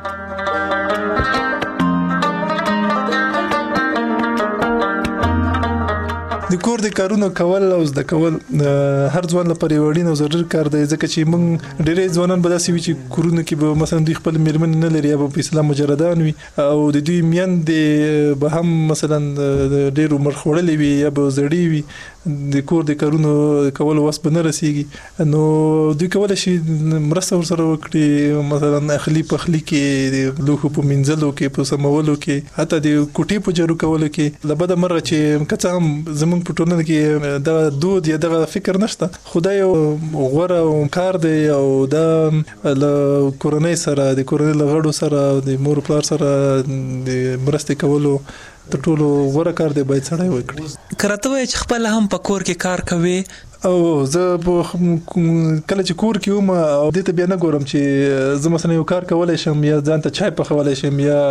د کور د کارونو کول او زده کول هر ځوان لپاره یو اړین او ضروري کار دی ځکه چې موږ ډېری ځوانان به داسې وي چې کورونه کې به مثلا دوی خپل میرمنې نه لري یا به په اسلام مجردان وي او د دوی میندې به هم مثلا ډېر عمر خوړلې وي یا به زړې وي د کور د کارونو کولو وس به نه رسیږي نو دوی کولی شي مرسته ورسره وکړي مثلا اخلي پخلي کې د لوښو په مینځلو کې په سمولو کې حتی د کوټې په جارو کولو کې له بده مرغه چې که څه هم زموږ په ټولنه کې دغه دود یا دغه فکر نشته خو دا یو غوره کار دی او دا له کورنۍ سره د کورنۍ له غړو سره د مور پلار سره د مرستې کولو تر ټولو غوره کار دی باید سړی وکړي. که راته وایې چې خپله هم په کور کې کار کوي او زه کله چې کور کې وم او دې ته بیا نه ګورم چې زه مثلا یو کار کولی شم یا ځان ته چای پخولی شم یا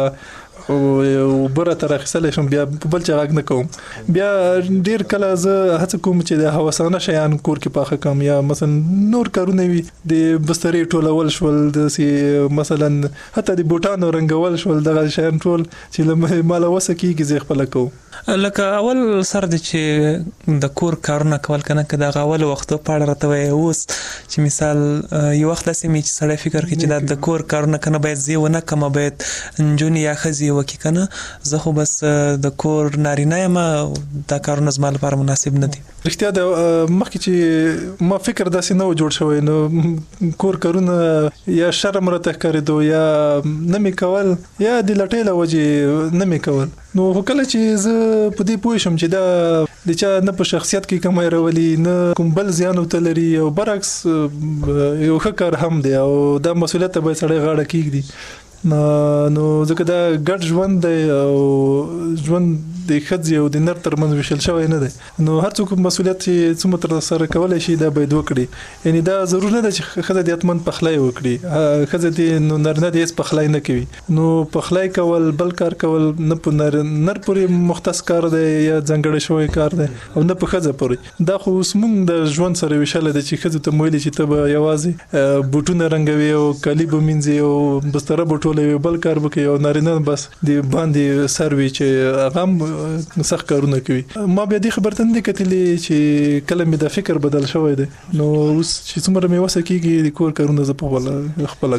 او بره تر اخیستلی شم بیا په بل چا غږ نه کوم بیا ډېر کله زه هڅه کوم چې د هوسانه شیان کور کې پاخه کړم یا مثلا نور کارونه وي د بسترې ټولول شول داسې مثلا حتی د بوټانو رنګول شول دغه شیان ټول چې له ماله وسه کېږي زه خپله کوم. لکه اول سر دی چې د کور کارونه کول کنه که د اول وختو په اړه راته وایي اوس چې مثال یو وخت داسې مې چې سړی فکر کوي چې د کور کارونه کنه باید زه ونه کم باید نجونې یا ښځې وکړي کنه زه خو بس د کور نارینه یم دا کارونه زما لپاره مناسب نه دي. رښتیا د مخکې چې ما فکر داسې نه و جوړ شوی نو کور کارونه یا شرم راته ښکارېدو یا نه مې کول یا د لټۍ له وجې نه مې کول نو کله چې زه په دې پوه شم چې دا د چا نه په شخصیت کې کمای راولي نه کوم بل زیان ورته لري او برعکس یو ښه کار هم دی او دا مسؤلیت ته باید سړی غاړه کېږدي نو ځکه دا ګډ ژوند دی او ژوند د ښځې او د نر ترمنځ ویشل شوی نه دی نو هر څوک مسؤلیت چې څومره ترسره کولی شي دا باید وکړي یعنی دا ضرور نه ده چې ښځه دې حتما پخلی وکړي ښځه دې نو نارینه دې هېڅ پخلی نه کوي نو پخلی کول بل کار کول نه په نر نر پورې مختص کار دی یا ځانګړی شوی کار دی او نه په ښځه پورې دا خو اوس موږ د ژوند سره ویشلی دی چې ښځو ته مو ویلي چې ته به یوازې بوټونه رنګوي او کالي به مینځي او بستره به ټولوي بل کار به کوي او نارینه بس د باندې سر وي چې هغه هم سخت کارونه کوي. ما بیا دې خبر ته نه کتلې چې کله مې دا فکر بدل شوی دی نو اوس چې څومره مې وسه کېږي د کور کارونه زه په خپله کوم.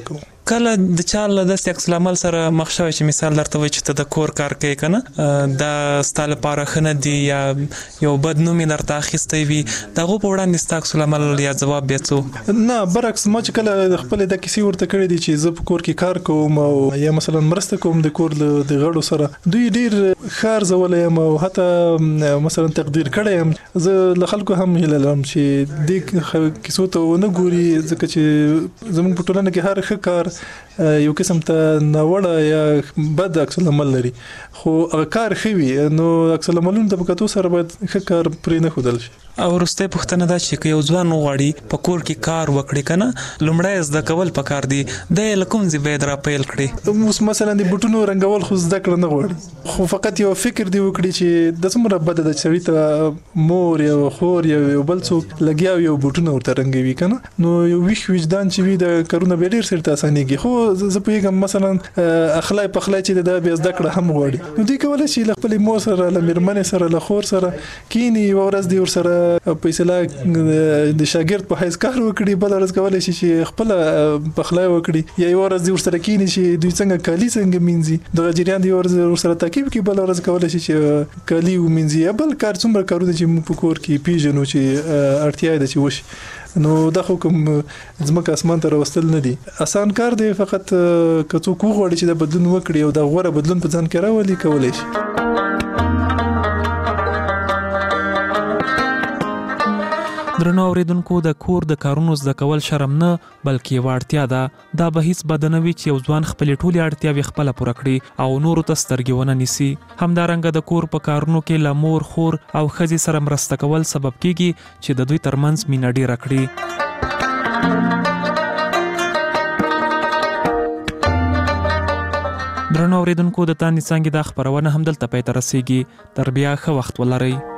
کله د چا له داسې عکس العمل سره مخ شوی چې مثال درته وایي چې ته د کور کار کوي که نه دا ستا لپاره ښه نه دي یا یو بد نوم یې درته اخیستی وي د هغو په وړاندې ستا عکس العمل یا ځواب بیا څه؟ نه برعکس ما چې کله خپلې دا کیسې ورته کړې دي چې زه په کور کې کار کوم او یا مثلا مرسته کوم د کور د غړو سره دوی ډیر ښه ارزولی یم او حتی مثلا تقدیر کړی یم. زه له خلکو هم هیله لرم چې دې کیسو ته ونه ګوري ځکه چې زموږ په ټولنه کې هر ښه کار یو قسم ته ناوړه یا بد عکس العمل لري خو هغه کار ښه وي نو عکس العملونو ته په کتو سره باید ښه کار پرې نه ښودل شي. او وروستی پوښتنه دا چې که یو ځوان وغواړي په کور کې کار وکړي که نه لومړی زده کول پکار دي دی یې له کوم ځای باید راپیل کړي؟ اوس مثلا د بوټونو رنګول خو زده کړه نه غواړي خو فقط یو فکر دی وکړي چې د څومره بده ده چې سړي ته مور یا خور یا یو بل څوک لګیا وي او بوټونه ورته رنګوي که نه نو یو ویښ وجدان چې وي د کارونه بیا ډېر سرته اسانېږي. خو زه پوهېږم مثلا اخلی پخلی چې دا بیا زده کړه هم غواړي نو دوی کولی شي له خپلې مور سره له مېرمنې سره له خور سره کښېني یوه ورځ دې ورسره په اصطلاح د شاګرد په حیث کار وکړي بله ورځ کولی شي چې خپله پخلی وکړي یا یوه ورځ دې ورسره کښېني چې دوی څنګه کالي څنګه مینځي دغه جریان دې یوه ورځ ورسره تعقیب کړي بله ورځ کولی شي چې کالي ومینځي یا بل کار څومره کارونه چې موږ په کور کې پیژنو چې اړتیا یې ده چې وشي نو دا خو کوم ځمکه اسمان ته راوستل نه دي اسان کار دی فقط که څوک وغواړي چې دا بدلون وکړي او دا غوره بدلون په ځان کې راولي کولی شي. درنو اوریدونکو د کور د کارونو زده کول شرم نه بلکې یوه اړتیا ده دا به هیڅ بده نه وي چې یو ځوان خپلې ټولې اړتیاوې خپله پوره کړي او نورو ته سترګې ونه نیسي. همدارنګه د کور په کارونو کې له مور خور او ښځې سره مرسته کول سبب کیږي چې د دوی ترمنځ مینه ډیره کړي. درنو اوریدونکو د تاندې څانګې دا خپرونه همدلته پای ته رسیږي. تر بیا ښه وخت ولرئ.